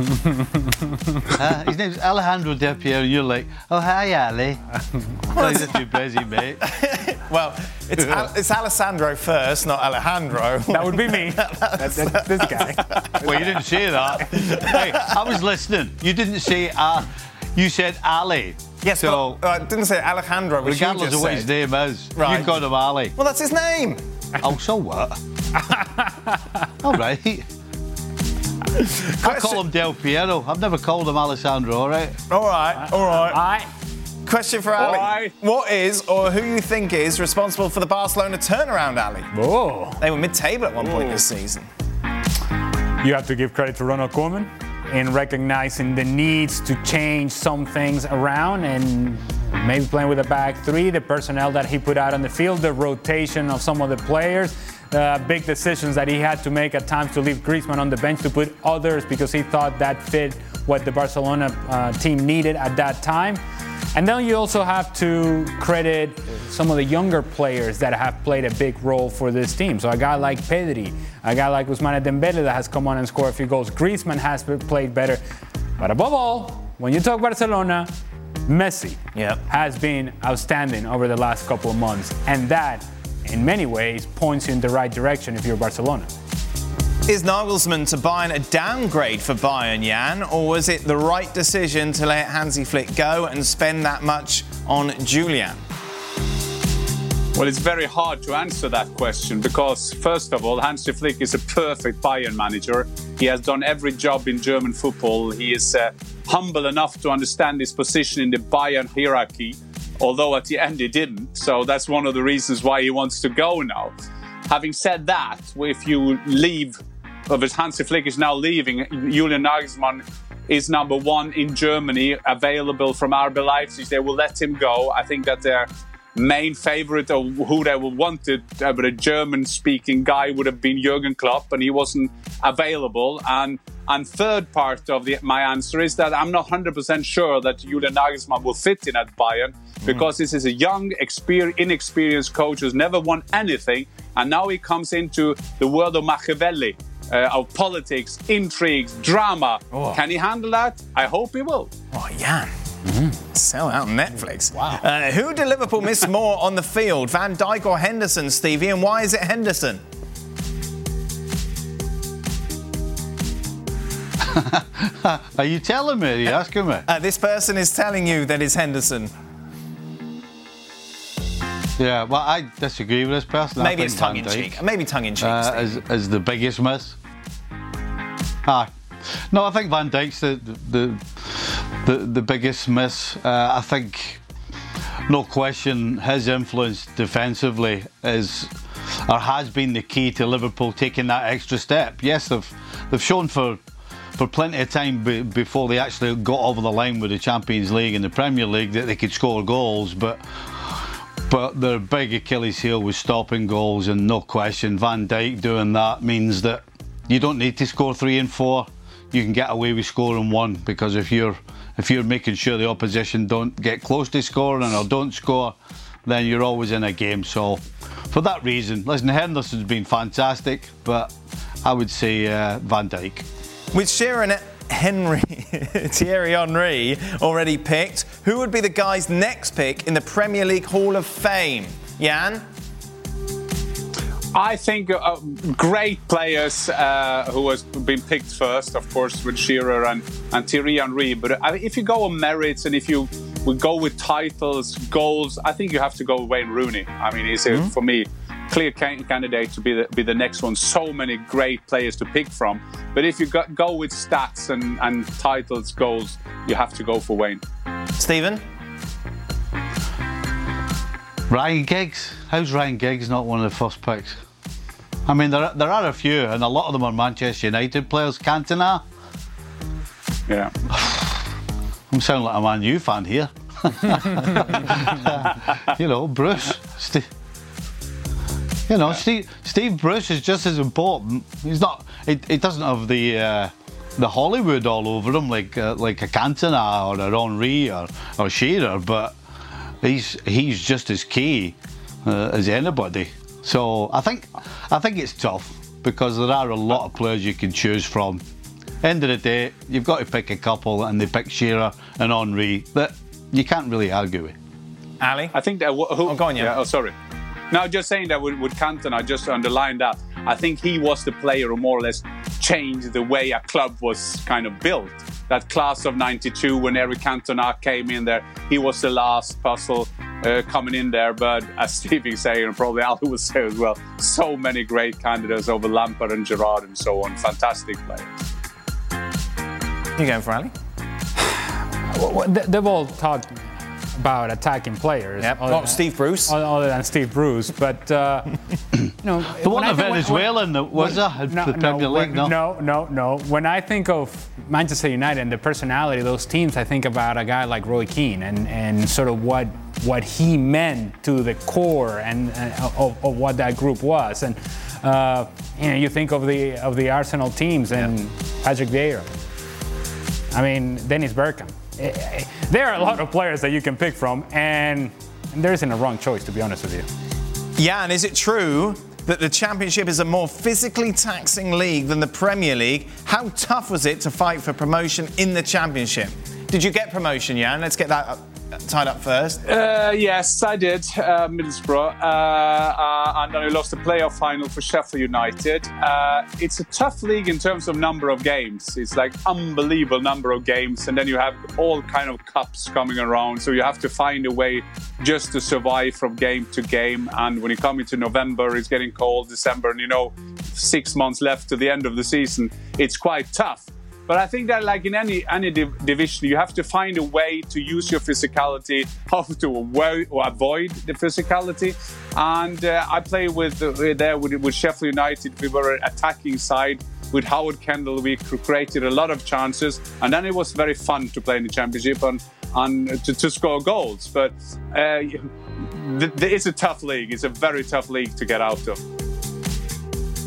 uh, his name's Alejandro Del Piero, and you're like, oh, hi, Ali. Oh, he's too busy, mate. Well, it's, Al- it's Alessandro first, not Alejandro. That would be me. That's, that's this guy. Well, you didn't say that. Hey, I was listening. You didn't say, uh, you said Ali. Yes, so, but I uh, didn't say Alejandro, which regardless you just of what said. His name is, right. You called him Ali. Well, that's his name. Oh, so what? All right. I call him Del Piero. I've never called him Alessandro, all right? All right, all right. All right. Question for Ali. Right. What is, or who you think is, responsible for the Barcelona turnaround, Ali? Oh. They were mid-table at one oh. point this season. You have to give credit to Ronald Koeman in recognizing the needs to change some things around and maybe playing with a back three, the personnel that he put out on the field, the rotation of some of the players. Uh, big decisions that he had to make at times to leave Griezmann on the bench to put others because he thought that fit what the Barcelona uh, team needed at that time. And then you also have to credit some of the younger players that have played a big role for this team. So a guy like Pedri, a guy like Ousmane Dembele that has come on and scored a few goals. Griezmann has played better. But above all, when you talk Barcelona, Messi yep. has been outstanding over the last couple of months. And that, in many ways, points you in the right direction if you're Barcelona. Is Nagelsmann to Bayern a downgrade for Bayern, Jan, or was it the right decision to let Hansi Flick go and spend that much on Julian? Well, it's very hard to answer that question because, first of all, Hansi Flick is a perfect Bayern manager. He has done every job in German football. He is uh, humble enough to understand his position in the Bayern hierarchy, although at the end he didn't. So that's one of the reasons why he wants to go now. Having said that, if you leave, if Hansi Flick is now leaving, Julian Nagelsmann is number one in Germany, available from R B Leipzig. They will let him go. I think that their main favorite of who they would wanted, but a German-speaking guy would have been Jurgen Klopp, and he wasn't available. And And third part of the, my answer is that I'm not one hundred percent sure that Julian Nagelsmann will fit in at Bayern, because mm. this is a young, exper- inexperienced coach who's never won anything, and now he comes into the world of Machiavelli, uh, of politics, intrigues, drama. Oh. Can he handle that? I hope he will. Oh, Jan. Mm-hmm. Sell out Netflix. Wow. Uh, who did Liverpool miss more on the field, Van Dijk or Henderson, Stevie, and why is it Henderson? Are you telling me? Are you asking me? Uh, this person is telling you that it's Henderson. Yeah, well, I disagree with this person. Maybe it's tongue-in-cheek. Maybe tongue-in-cheek, uh, as, as the biggest miss. Ah, no, I think Van Dijk's the the the, the biggest miss. Uh, I think, no question, his influence defensively is or has been the key to Liverpool taking that extra step. Yes, they've they've shown for. for plenty of time be, before they actually got over the line with the Champions League and the Premier League that they could score goals, but but their big Achilles heel was stopping goals, and no question Van Dijk doing that means that you don't need to score three and four. You can get away with scoring one, because if you're if you're making sure the opposition don't get close to scoring or don't score, then you're always in a game. So for that reason, listen, Henderson's been fantastic, but I would say uh, Van Dijk. With Shearer and Henry, Thierry Henry already picked, who would be the guy's next pick in the Premier League Hall of Fame? Jan? I think uh, great players uh, who has been picked first, of course, with Shearer and, and Thierry Henry. But uh, if you go on merits and if you would go with titles, goals, I think you have to go with Wayne Rooney. I mean, he's, mm-hmm. a, for me, clear candidate to be the, be the next one. So many great players to pick from. But if you go, go with stats and, and titles, goals, you have to go for Wayne. Stephen? Ryan Giggs. How's Ryan Giggs not one of the first picks? I mean, there, there are a few, and a lot of them are Manchester United players. Cantona. Yeah. I'm sounding like a Man U fan here. You know, Bruce. St- You know, yeah. Steve, Steve Bruce is just as important. He's not. He, he doesn't have the uh, the Hollywood all over him like uh, like a Cantona or a Henry or or Shearer, but he's he's just as key uh, as anybody. So I think I think it's tough, because there are a lot of players you can choose from. End of the day, you've got to pick a couple, and they pick Shearer and Henry that you can't really argue with. Ali, I think that. Who, oh, go on, yeah. yeah. Oh, sorry. No, just saying that with, with Cantona, just to underline that, I think he was the player who more or less changed the way a club was kind of built. That class of ninety-two, when Eric Cantona came in there, he was the last puzzle uh, coming in there. But as Stevie saying, and probably Ali will say as well, so many great candidates over Lampard and Gerrard and so on. Fantastic players. You going for Ali? Well, they've all talked about attacking players. Yep. Oh, Steve Bruce. Other than Steve Bruce, but uh, you know, the one of Venezuelan that was that no, the Premier no, League. No, no, no, no. When I think of Manchester United and the personality of those teams, I think about a guy like Roy Keane and, and sort of what what he meant to the core and uh, of, of what that group was. And uh, you know, you think of the of the Arsenal teams and yeah. Patrick Vieira. I mean, Dennis Bergkamp. There are a lot of players that you can pick from, and, and there isn't a wrong choice, to be honest with you. Jan, is it true that the Championship is a more physically taxing league than the Premier League? How tough was it to fight for promotion in the Championship? Did you get promotion, Jan? Let's get that up, tied up first. Uh, yes, I did. Uh, Middlesbrough. Uh, uh, and then we lost the playoff final for Sheffield United. Uh, it's a tough league in terms of number of games. It's like unbelievable number of games. And then you have all kind of cups coming around. So you have to find a way just to survive from game to game. And when you come into November, it's getting cold, December, and you know, six months left to the end of the season. It's quite tough. But I think that, like in any any div- division, you have to find a way to use your physicality, how to avoid, or avoid the physicality. And uh, I played with uh, there with, with Sheffield United. We were an attacking side with Howard Kendall. We created a lot of chances, and then it was very fun to play in the Championship and and to, to score goals. But uh, th- th- it's a tough league. It's a very tough league to get out of.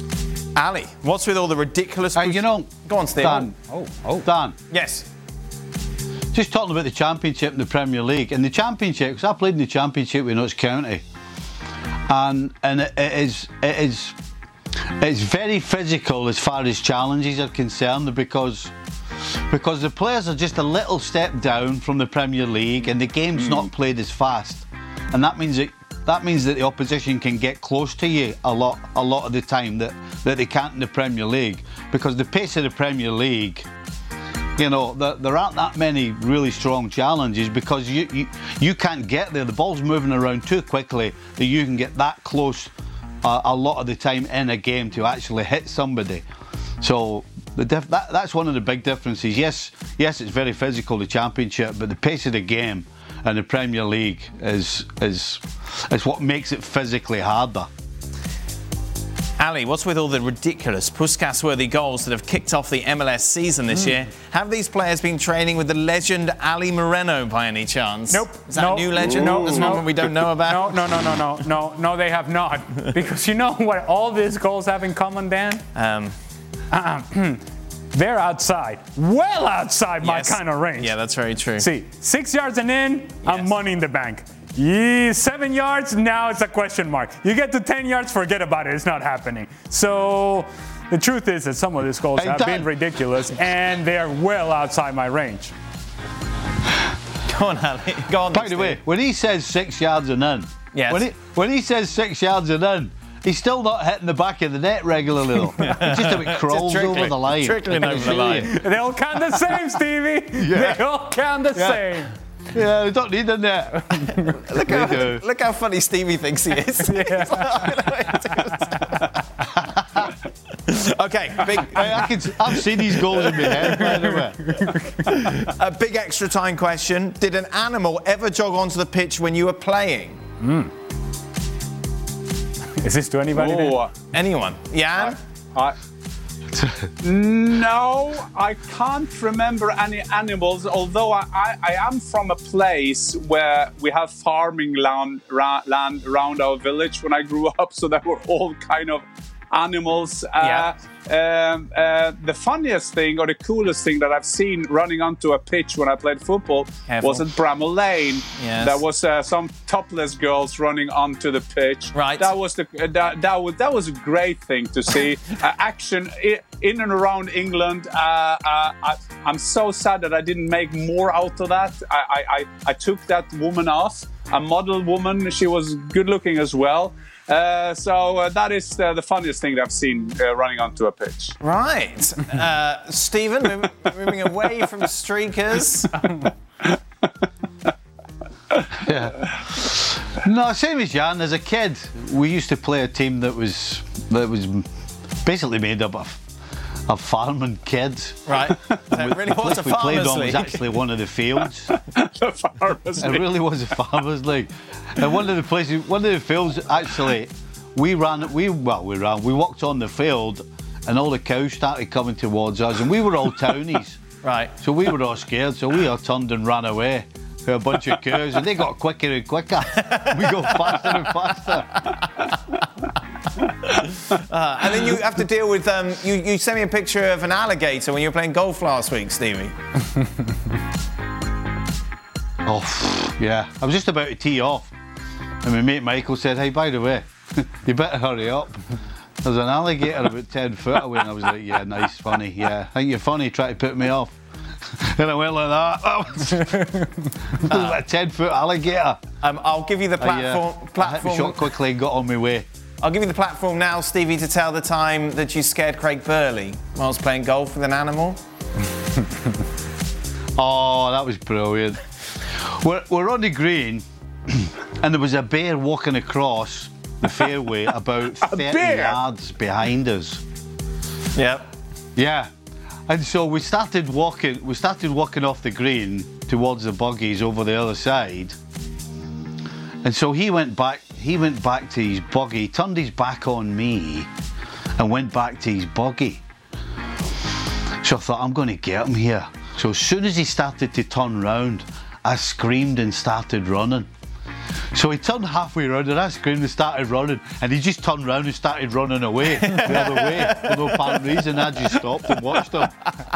Ali, what's with all the ridiculous... Uh, you know... Go on, Steve. Dan. Oh, oh. Dan. Yes. Just talking about the Championship and the Premier League. In the Championship, because I played in the Championship with Notts County, and and it, it is it is it's very physical as far as challenges are concerned, because because the players are just a little step down from the Premier League, and the game's mm. not played as fast, and that means that that means that the opposition can get close to you a lot a lot of the time that that they can't in the Premier League, because the pace of the Premier League. You know, there, there aren't that many really strong challenges, because you, you you can't get there. The ball's moving around too quickly that you can get that close uh, a lot of the time in a game to actually hit somebody. So the diff- that, that's one of the big differences. Yes, yes, it's very physical, the Championship, but the pace of the game and the Premier League is is is what makes it physically harder. Ali, what's with all the ridiculous Puskas-worthy goals that have kicked off the M L S season this mm. year? Have these players been training with the legend Ali Moreno by any chance? Nope. Is that no. a new legend? No, There's no. one we don't know about? No, no, no, no, no, no, no, they have not. Because you know what all these goals have in common, Dan? Um, uh-uh. They're outside, well outside yes. my kind of range. Yeah, that's very true. See, six yards and in, yes. I'm money in the bank. Yeah, seven yards, now it's a question mark. You get to ten yards, forget about it. It's not happening. So the truth is that some of these goals hey, have Dan. been ridiculous, and they're well outside my range. Go on, Ali. Go on. By the way, when he says six yards and in, yes. when, he, when he says six yards and in, he's still not hitting the back of the net regularly, though. It just a bit crawls over the line. Trickling over the line. They all count the same, Stevie. Yeah. They all count the yeah. same. Yeah, they don't need a net. look, how, look how funny Stevie thinks he is. Okay, big. Hey, I can, I've seen these goals in my head, by the way. A big extra time question. Did an animal ever jog onto the pitch when you were playing? Mm. Is this to anybody? Oh, anyone? Jan? I, I, no, I can't remember any animals, although I, I, I am from a place where we have farming land, ra, land around our village when I grew up, so there were all kind of animals. Yeah. Uh, um, uh, the funniest thing or the coolest thing that I've seen running onto a pitch when I played football Careful. was at Bramall Lane. Yes. There was uh, some topless girls running onto the pitch. Right. That was the uh, that, that was that was a great thing to see. uh, action I- in and around England. Uh, uh, I, I'm so sad that I didn't make more out of that. I I, I, I took that woman off, a model woman. She was good looking as well. Uh, so uh, that is uh, the funniest thing that I've seen uh, running onto a pitch. Right. Uh, Stephen, moving, moving away from streakers. Yeah. No, same as Jan. As a kid, we used to play a team that was that was basically made up of of farming kids. Right. So it really was a we played farmers on league. was actually one of the fields. The farmers It league. really was a farmers league. And one of the places, one of the fields, actually, we ran. We well, we ran. We walked on the field, and all the cows started coming towards us, and we were all townies. Right. So we were all scared. So we all turned and ran away with a bunch of cows, and they got quicker and quicker. We go faster and faster. Uh, and then you have to deal with, um, you, you sent me a picture of an alligator when you were playing golf last week, Stevie. Oh, yeah. I was just about to tee off, and my mate Michael said, hey, by the way, you better hurry up. There's an alligator about ten foot away, and I was like, yeah, nice, funny, yeah. I think you're funny, try to put me off. And I went like that. That was, that was like a ten foot alligator. Um, I'll give you the platform. I, uh, platform. I hit my shot quickly and got on my way. I'll give you the platform now, Stevie, to tell the time that you scared Craig Burley whilst playing golf with an animal. Oh, that was brilliant. We're, we're on the green, and there was a bear walking across the fairway about thirty yards behind us. Yep. Yeah. And so we started walking we started walking off the green towards the buggies over the other side. And so he went back he went back to his buggy, turned his back on me and went back to his buggy. So I thought, I'm gonna get him here. So as soon as he started to turn round, I screamed and started running. So he turned halfway around and I screamed and started running, and he just turned round and started running away the other way for no apparent reason. I just stopped and watched him.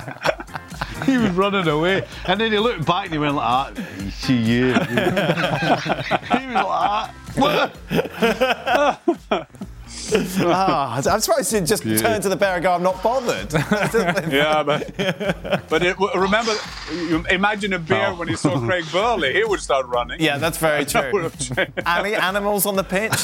He was running away, and then he looked back and he went like that. "You see you." He was like that. Ah, I'm surprised you just Yeah. turned to the bear and go, "I'm not bothered." Yeah, but but it, remember, you imagine a bear when he saw Craig Burley, he would start running. Yeah, that's very That would true. have changed. Ali, animals on the pitch?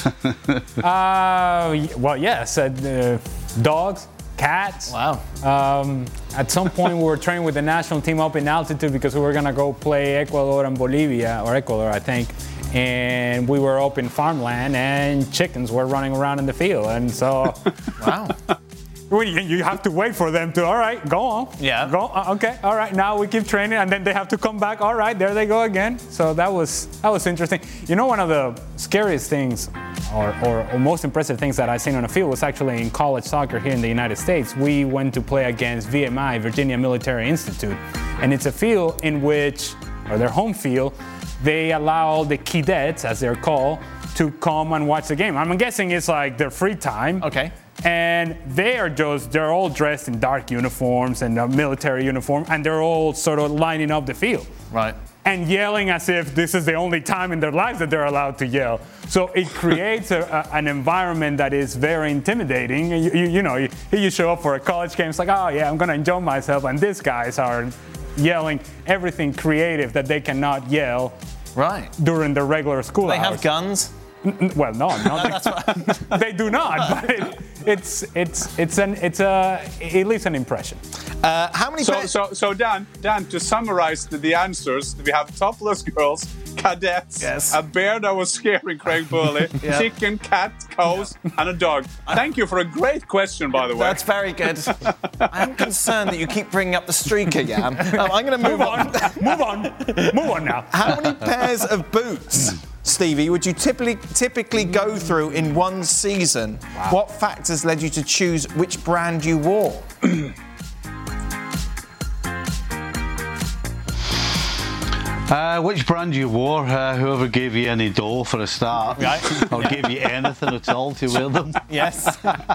Uh, y- well, yes, uh, uh, dogs, cats. Wow. Um, at some point, we were training with the national team up in altitude because we were gonna go play Ecuador and Bolivia, or Ecuador, I think. And we were up in farmland, and chickens were running around in the field, and so Wow. well, you, you have to wait for them to. All right, go on. Yeah. Go. Uh, okay. All right. Now we keep training, and then they have to come back. All right. There they go again. So that was that was interesting. You know, one of the scariest things, or, or, or most impressive things that I've seen on the field was actually in college soccer here in the United States. We went to play against V M I, Virginia Military Institute, and it's a field in which, or their home field, they allow the cadets, as they're called, to come and watch the game. I'm guessing it's like their free time. Okay. And they are just, they're all dressed in dark uniforms and a military uniform, and they're all sort of lining up the field. Right. And yelling as if this is the only time in their lives that they're allowed to yell. So it creates a, a, an environment that is very intimidating. You, you, you know, you, you show up for a college game, it's like, oh yeah, I'm gonna enjoy myself, and these guys are yelling everything creative that they cannot yell Right. during the regular school They hours. have guns? N- n- Well, no, no, they, they do not. But it, it's it's it's an it's a it leaves an impression. Uh, how many So, players? so, so Dan, Dan, to summarize the, the answers, we have topless girls, cadets, Yes. a bear that was scaring Craig Burley, Yeah. chicken, cat, cows, and a dog. Thank you for a great question, by the way. That's very good. I'm concerned that you keep bringing up the streaker, Jan. Um, I'm going to move Move on, move on, move on now. How many pairs of boots, Stevie, would you typically typically go through in one season? What factors led you to choose which brand you wore? Uh, which brand you wore? Uh, whoever gave you any dough for a start, Right. or gave you anything at all to wear them. Yes.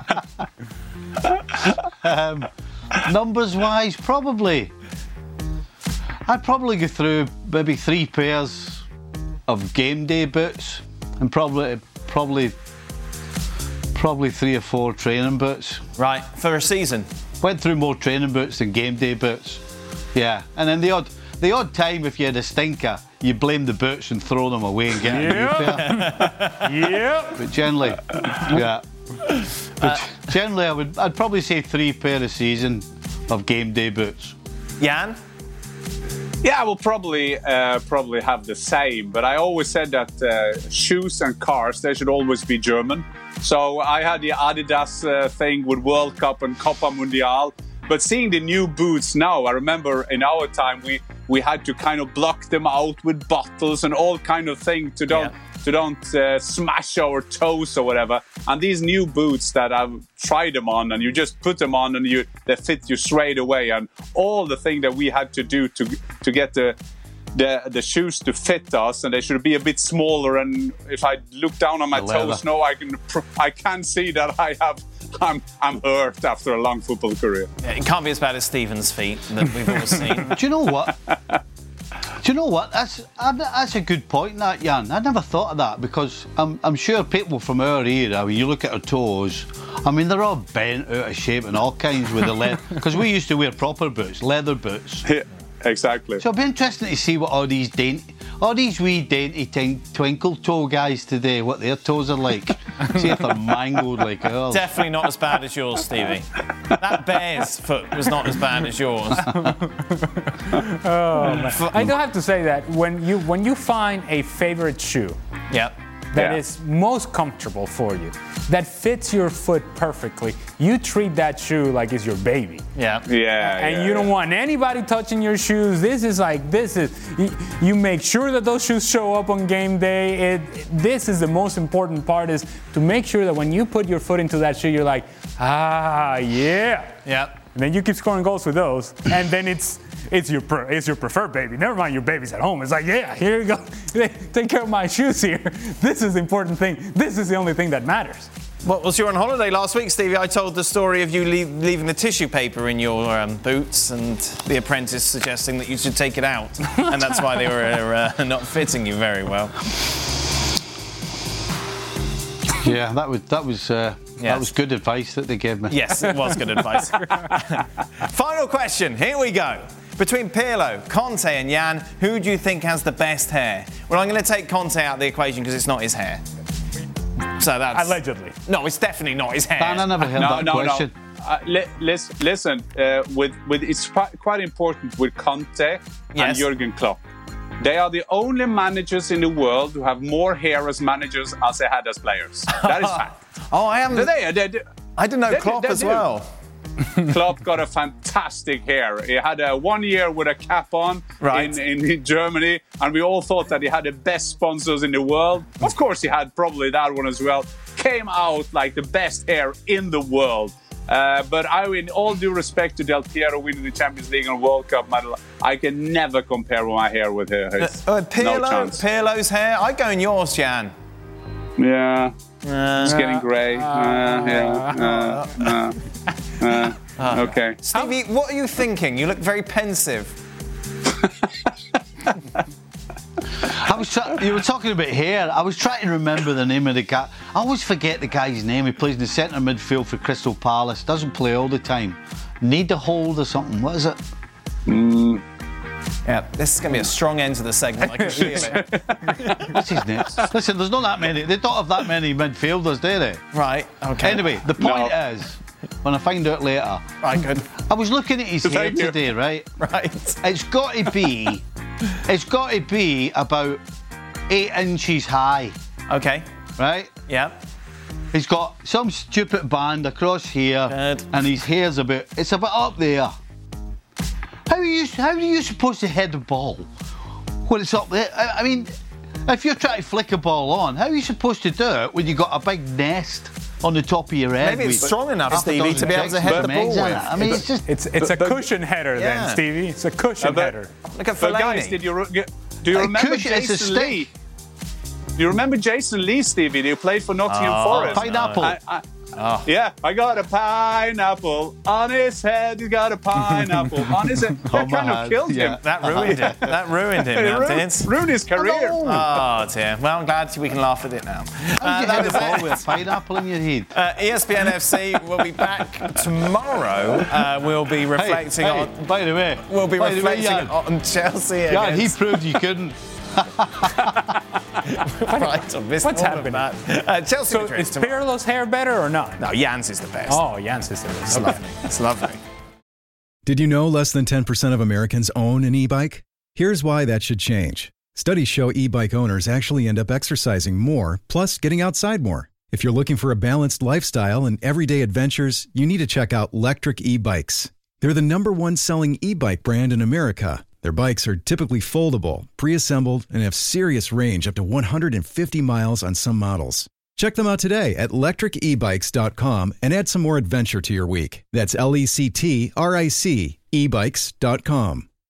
Um, numbers wise, probably. I'd probably go through maybe three pairs of game day boots, and probably, probably, probably three or four training boots. Right, for a season. Went through more training boots than game day boots. Yeah, and then the odd, the odd time if you had a stinker, you blame the boots and throw them away and get a new pair. Yep. But generally, yeah. But generally, I would, I'd probably say three pair a season of game day boots. Jan? Yeah, I will probably uh, probably have the same, but I always said that uh, shoes and cars, they should always be German. So I had the Adidas uh, thing with World Cup and Copa Mundial. But seeing the new boots now, I remember in our time we, we had to kind of block them out with bottles and all kind of thing to don't Yeah. to don't uh, smash our toes or whatever. And these new boots that I've tried them on, and you just put them on and you they fit you straight away. And all the thing that we had to do to to get the the the shoes to fit us, and they should be a bit smaller. And if I look down on my The leather. toes now, I can pr- I can see that I have. I'm I'm hurt after a long football career. It can't be as bad as Stephen's feet that we've all seen. Do you know what? Do you know what? That's that's a good point, that Jan. I never thought of that, because I'm I'm sure people from our era, when you look at our toes, I mean they're all bent out of shape and all kinds with the leather. Because we used to wear proper boots, leather boots. Yeah, exactly. So it'll be interesting to see what all these dainty, all these wee dainty tink, twinkle toe guys today, what their toes are like. See if they're mangled like ours. Definitely not as bad as yours, Stevie. That bear's foot was not as bad as yours. I do have to say that when you when you find a favorite shoe Yep. that Yeah. is most comfortable for you, that fits your foot perfectly, you treat that shoe like it's your baby. Yeah. Yeah. And yeah, you don't yeah. want anybody touching your shoes. This is like, this is, you, you make sure that those shoes show up on game day. It, this is the most important part, is to make sure that when you put your foot into that shoe, you're like, ah, yeah. Yeah. And then you keep scoring goals with those. And then it's, it's your pre- it's your preferred baby. Never mind your baby's at home. It's like, yeah, here you go. Take care of my shoes here. This is the important thing. This is the only thing that matters. Well, was you on holiday last week, Stevie? I told the story of you leave, leaving the tissue paper in your um, boots and the apprentice suggesting that you should take it out. And that's why they were uh, not fitting you very well. Yeah, that was that was uh, yes. that was good advice that they gave me. Yes, it was good advice. Final question. Here we go. Between Pirlo, Conte and Jan, who do you think has the best hair? Well, I'm going to take Conte out of the equation because it's not his hair. So that's... Allegedly. No, it's definitely not his hair. Dan, I never heard no, that no, question. No. Uh, li- listen, listen uh, with, with, it's quite important with Conte yes. and Jurgen Klopp. They are the only managers in the world who have more hair as managers as they had as players. That is fact. Oh, I am. They, they, they, I didn't know they, Klopp they, they as do. well. Klopp got a fantastic hair. He had a one year with a cap on right. in, in, in Germany, and we all thought that he had the best sponsors in the world. Of course, he had probably that one as well. Came out like the best hair in the world. Uh, but I, in all due respect to Del Piero winning the Champions League and World Cup medal, I can never compare my hair with his. Uh, uh, Pirlo, no chance. Pirlo's hair. I go in yours, Jan. Yeah. Uh, it's getting grey. Uh, yeah. Uh, uh, uh, uh, okay. Stevie, what are you thinking? You look very pensive. I was tra- you were talking about hair. I was trying to remember the name of the guy. I always forget the guy's name. He plays in the centre midfield for Crystal Palace. Doesn't play all the time. Need to hold or something. What is it? Mm. Yeah, this is going to be a strong end to the segment. I can feel it. What's his name? Listen, there's not that many. They don't have that many midfielders, do they? Right. Okay. Anyway, the point No. is, when I find out later, right, good. I was looking at his hair Thank you. today, right? Right. It's got to be, it's got to be about eight inches high. Okay. Right? Yeah. He's got some stupid band across here, Good. and his hair's about, it's about up there. How are you, how are you supposed to head the ball when it's up there? I, I mean, if you're trying to flick a ball on, how are you supposed to do it when you've got a big nest on the top of your head? Maybe it's with strong enough, half a Stevie, dozen to be able to head the chicks ball with eggs in with. it. I mean, it's just... It's it's a But- cushion header Yeah. then, Stevie. It's a cushion Uh, but- header. Look at But Fellaini. guys, did you re- do you A remember cushion, it's a Jason stick. Lee? Do you remember Jason Lee, Stevie? Who played for Nottingham Oh, Forest? pineapple. I, I, Oh. Yeah, I got a pineapple on his head. He got a pineapple on his head. That On my kind of head, killed yeah. him. That ruined it. That ruined him, It that ruined, did. ruined his career. Oh, dear. Well, I'm glad we can laugh at it now. How Uh, do you that hit was the ball it. with a pineapple in your head? Uh, E S P N F C will be back tomorrow. Uh, we'll be reflecting hey, on. hey, by the way, We'll be by the way, reflecting Jan, on Chelsea Jan, he against. proved you couldn't. Right, I missed What's all happening? Of that. Uh, Chelsea So Madrid is tomorrow. Pirlo's hair better or not? No, Jan's is the best. Oh, Jan's is the It's best. lovely. It's lovely. Did you know less than ten percent of Americans own an e-bike? Here's why that should change. Studies show e-bike owners actually end up exercising more, plus getting outside more. If you're looking for a balanced lifestyle and everyday adventures, you need to check out Lectric e-bikes. They're the number one selling e-bike brand in America. Their bikes are typically foldable, pre-assembled, and have serious range up to one hundred fifty miles on some models. Check them out today at lectric e bikes dot com and add some more adventure to your week. That's L E C T R I C e bikes dot com.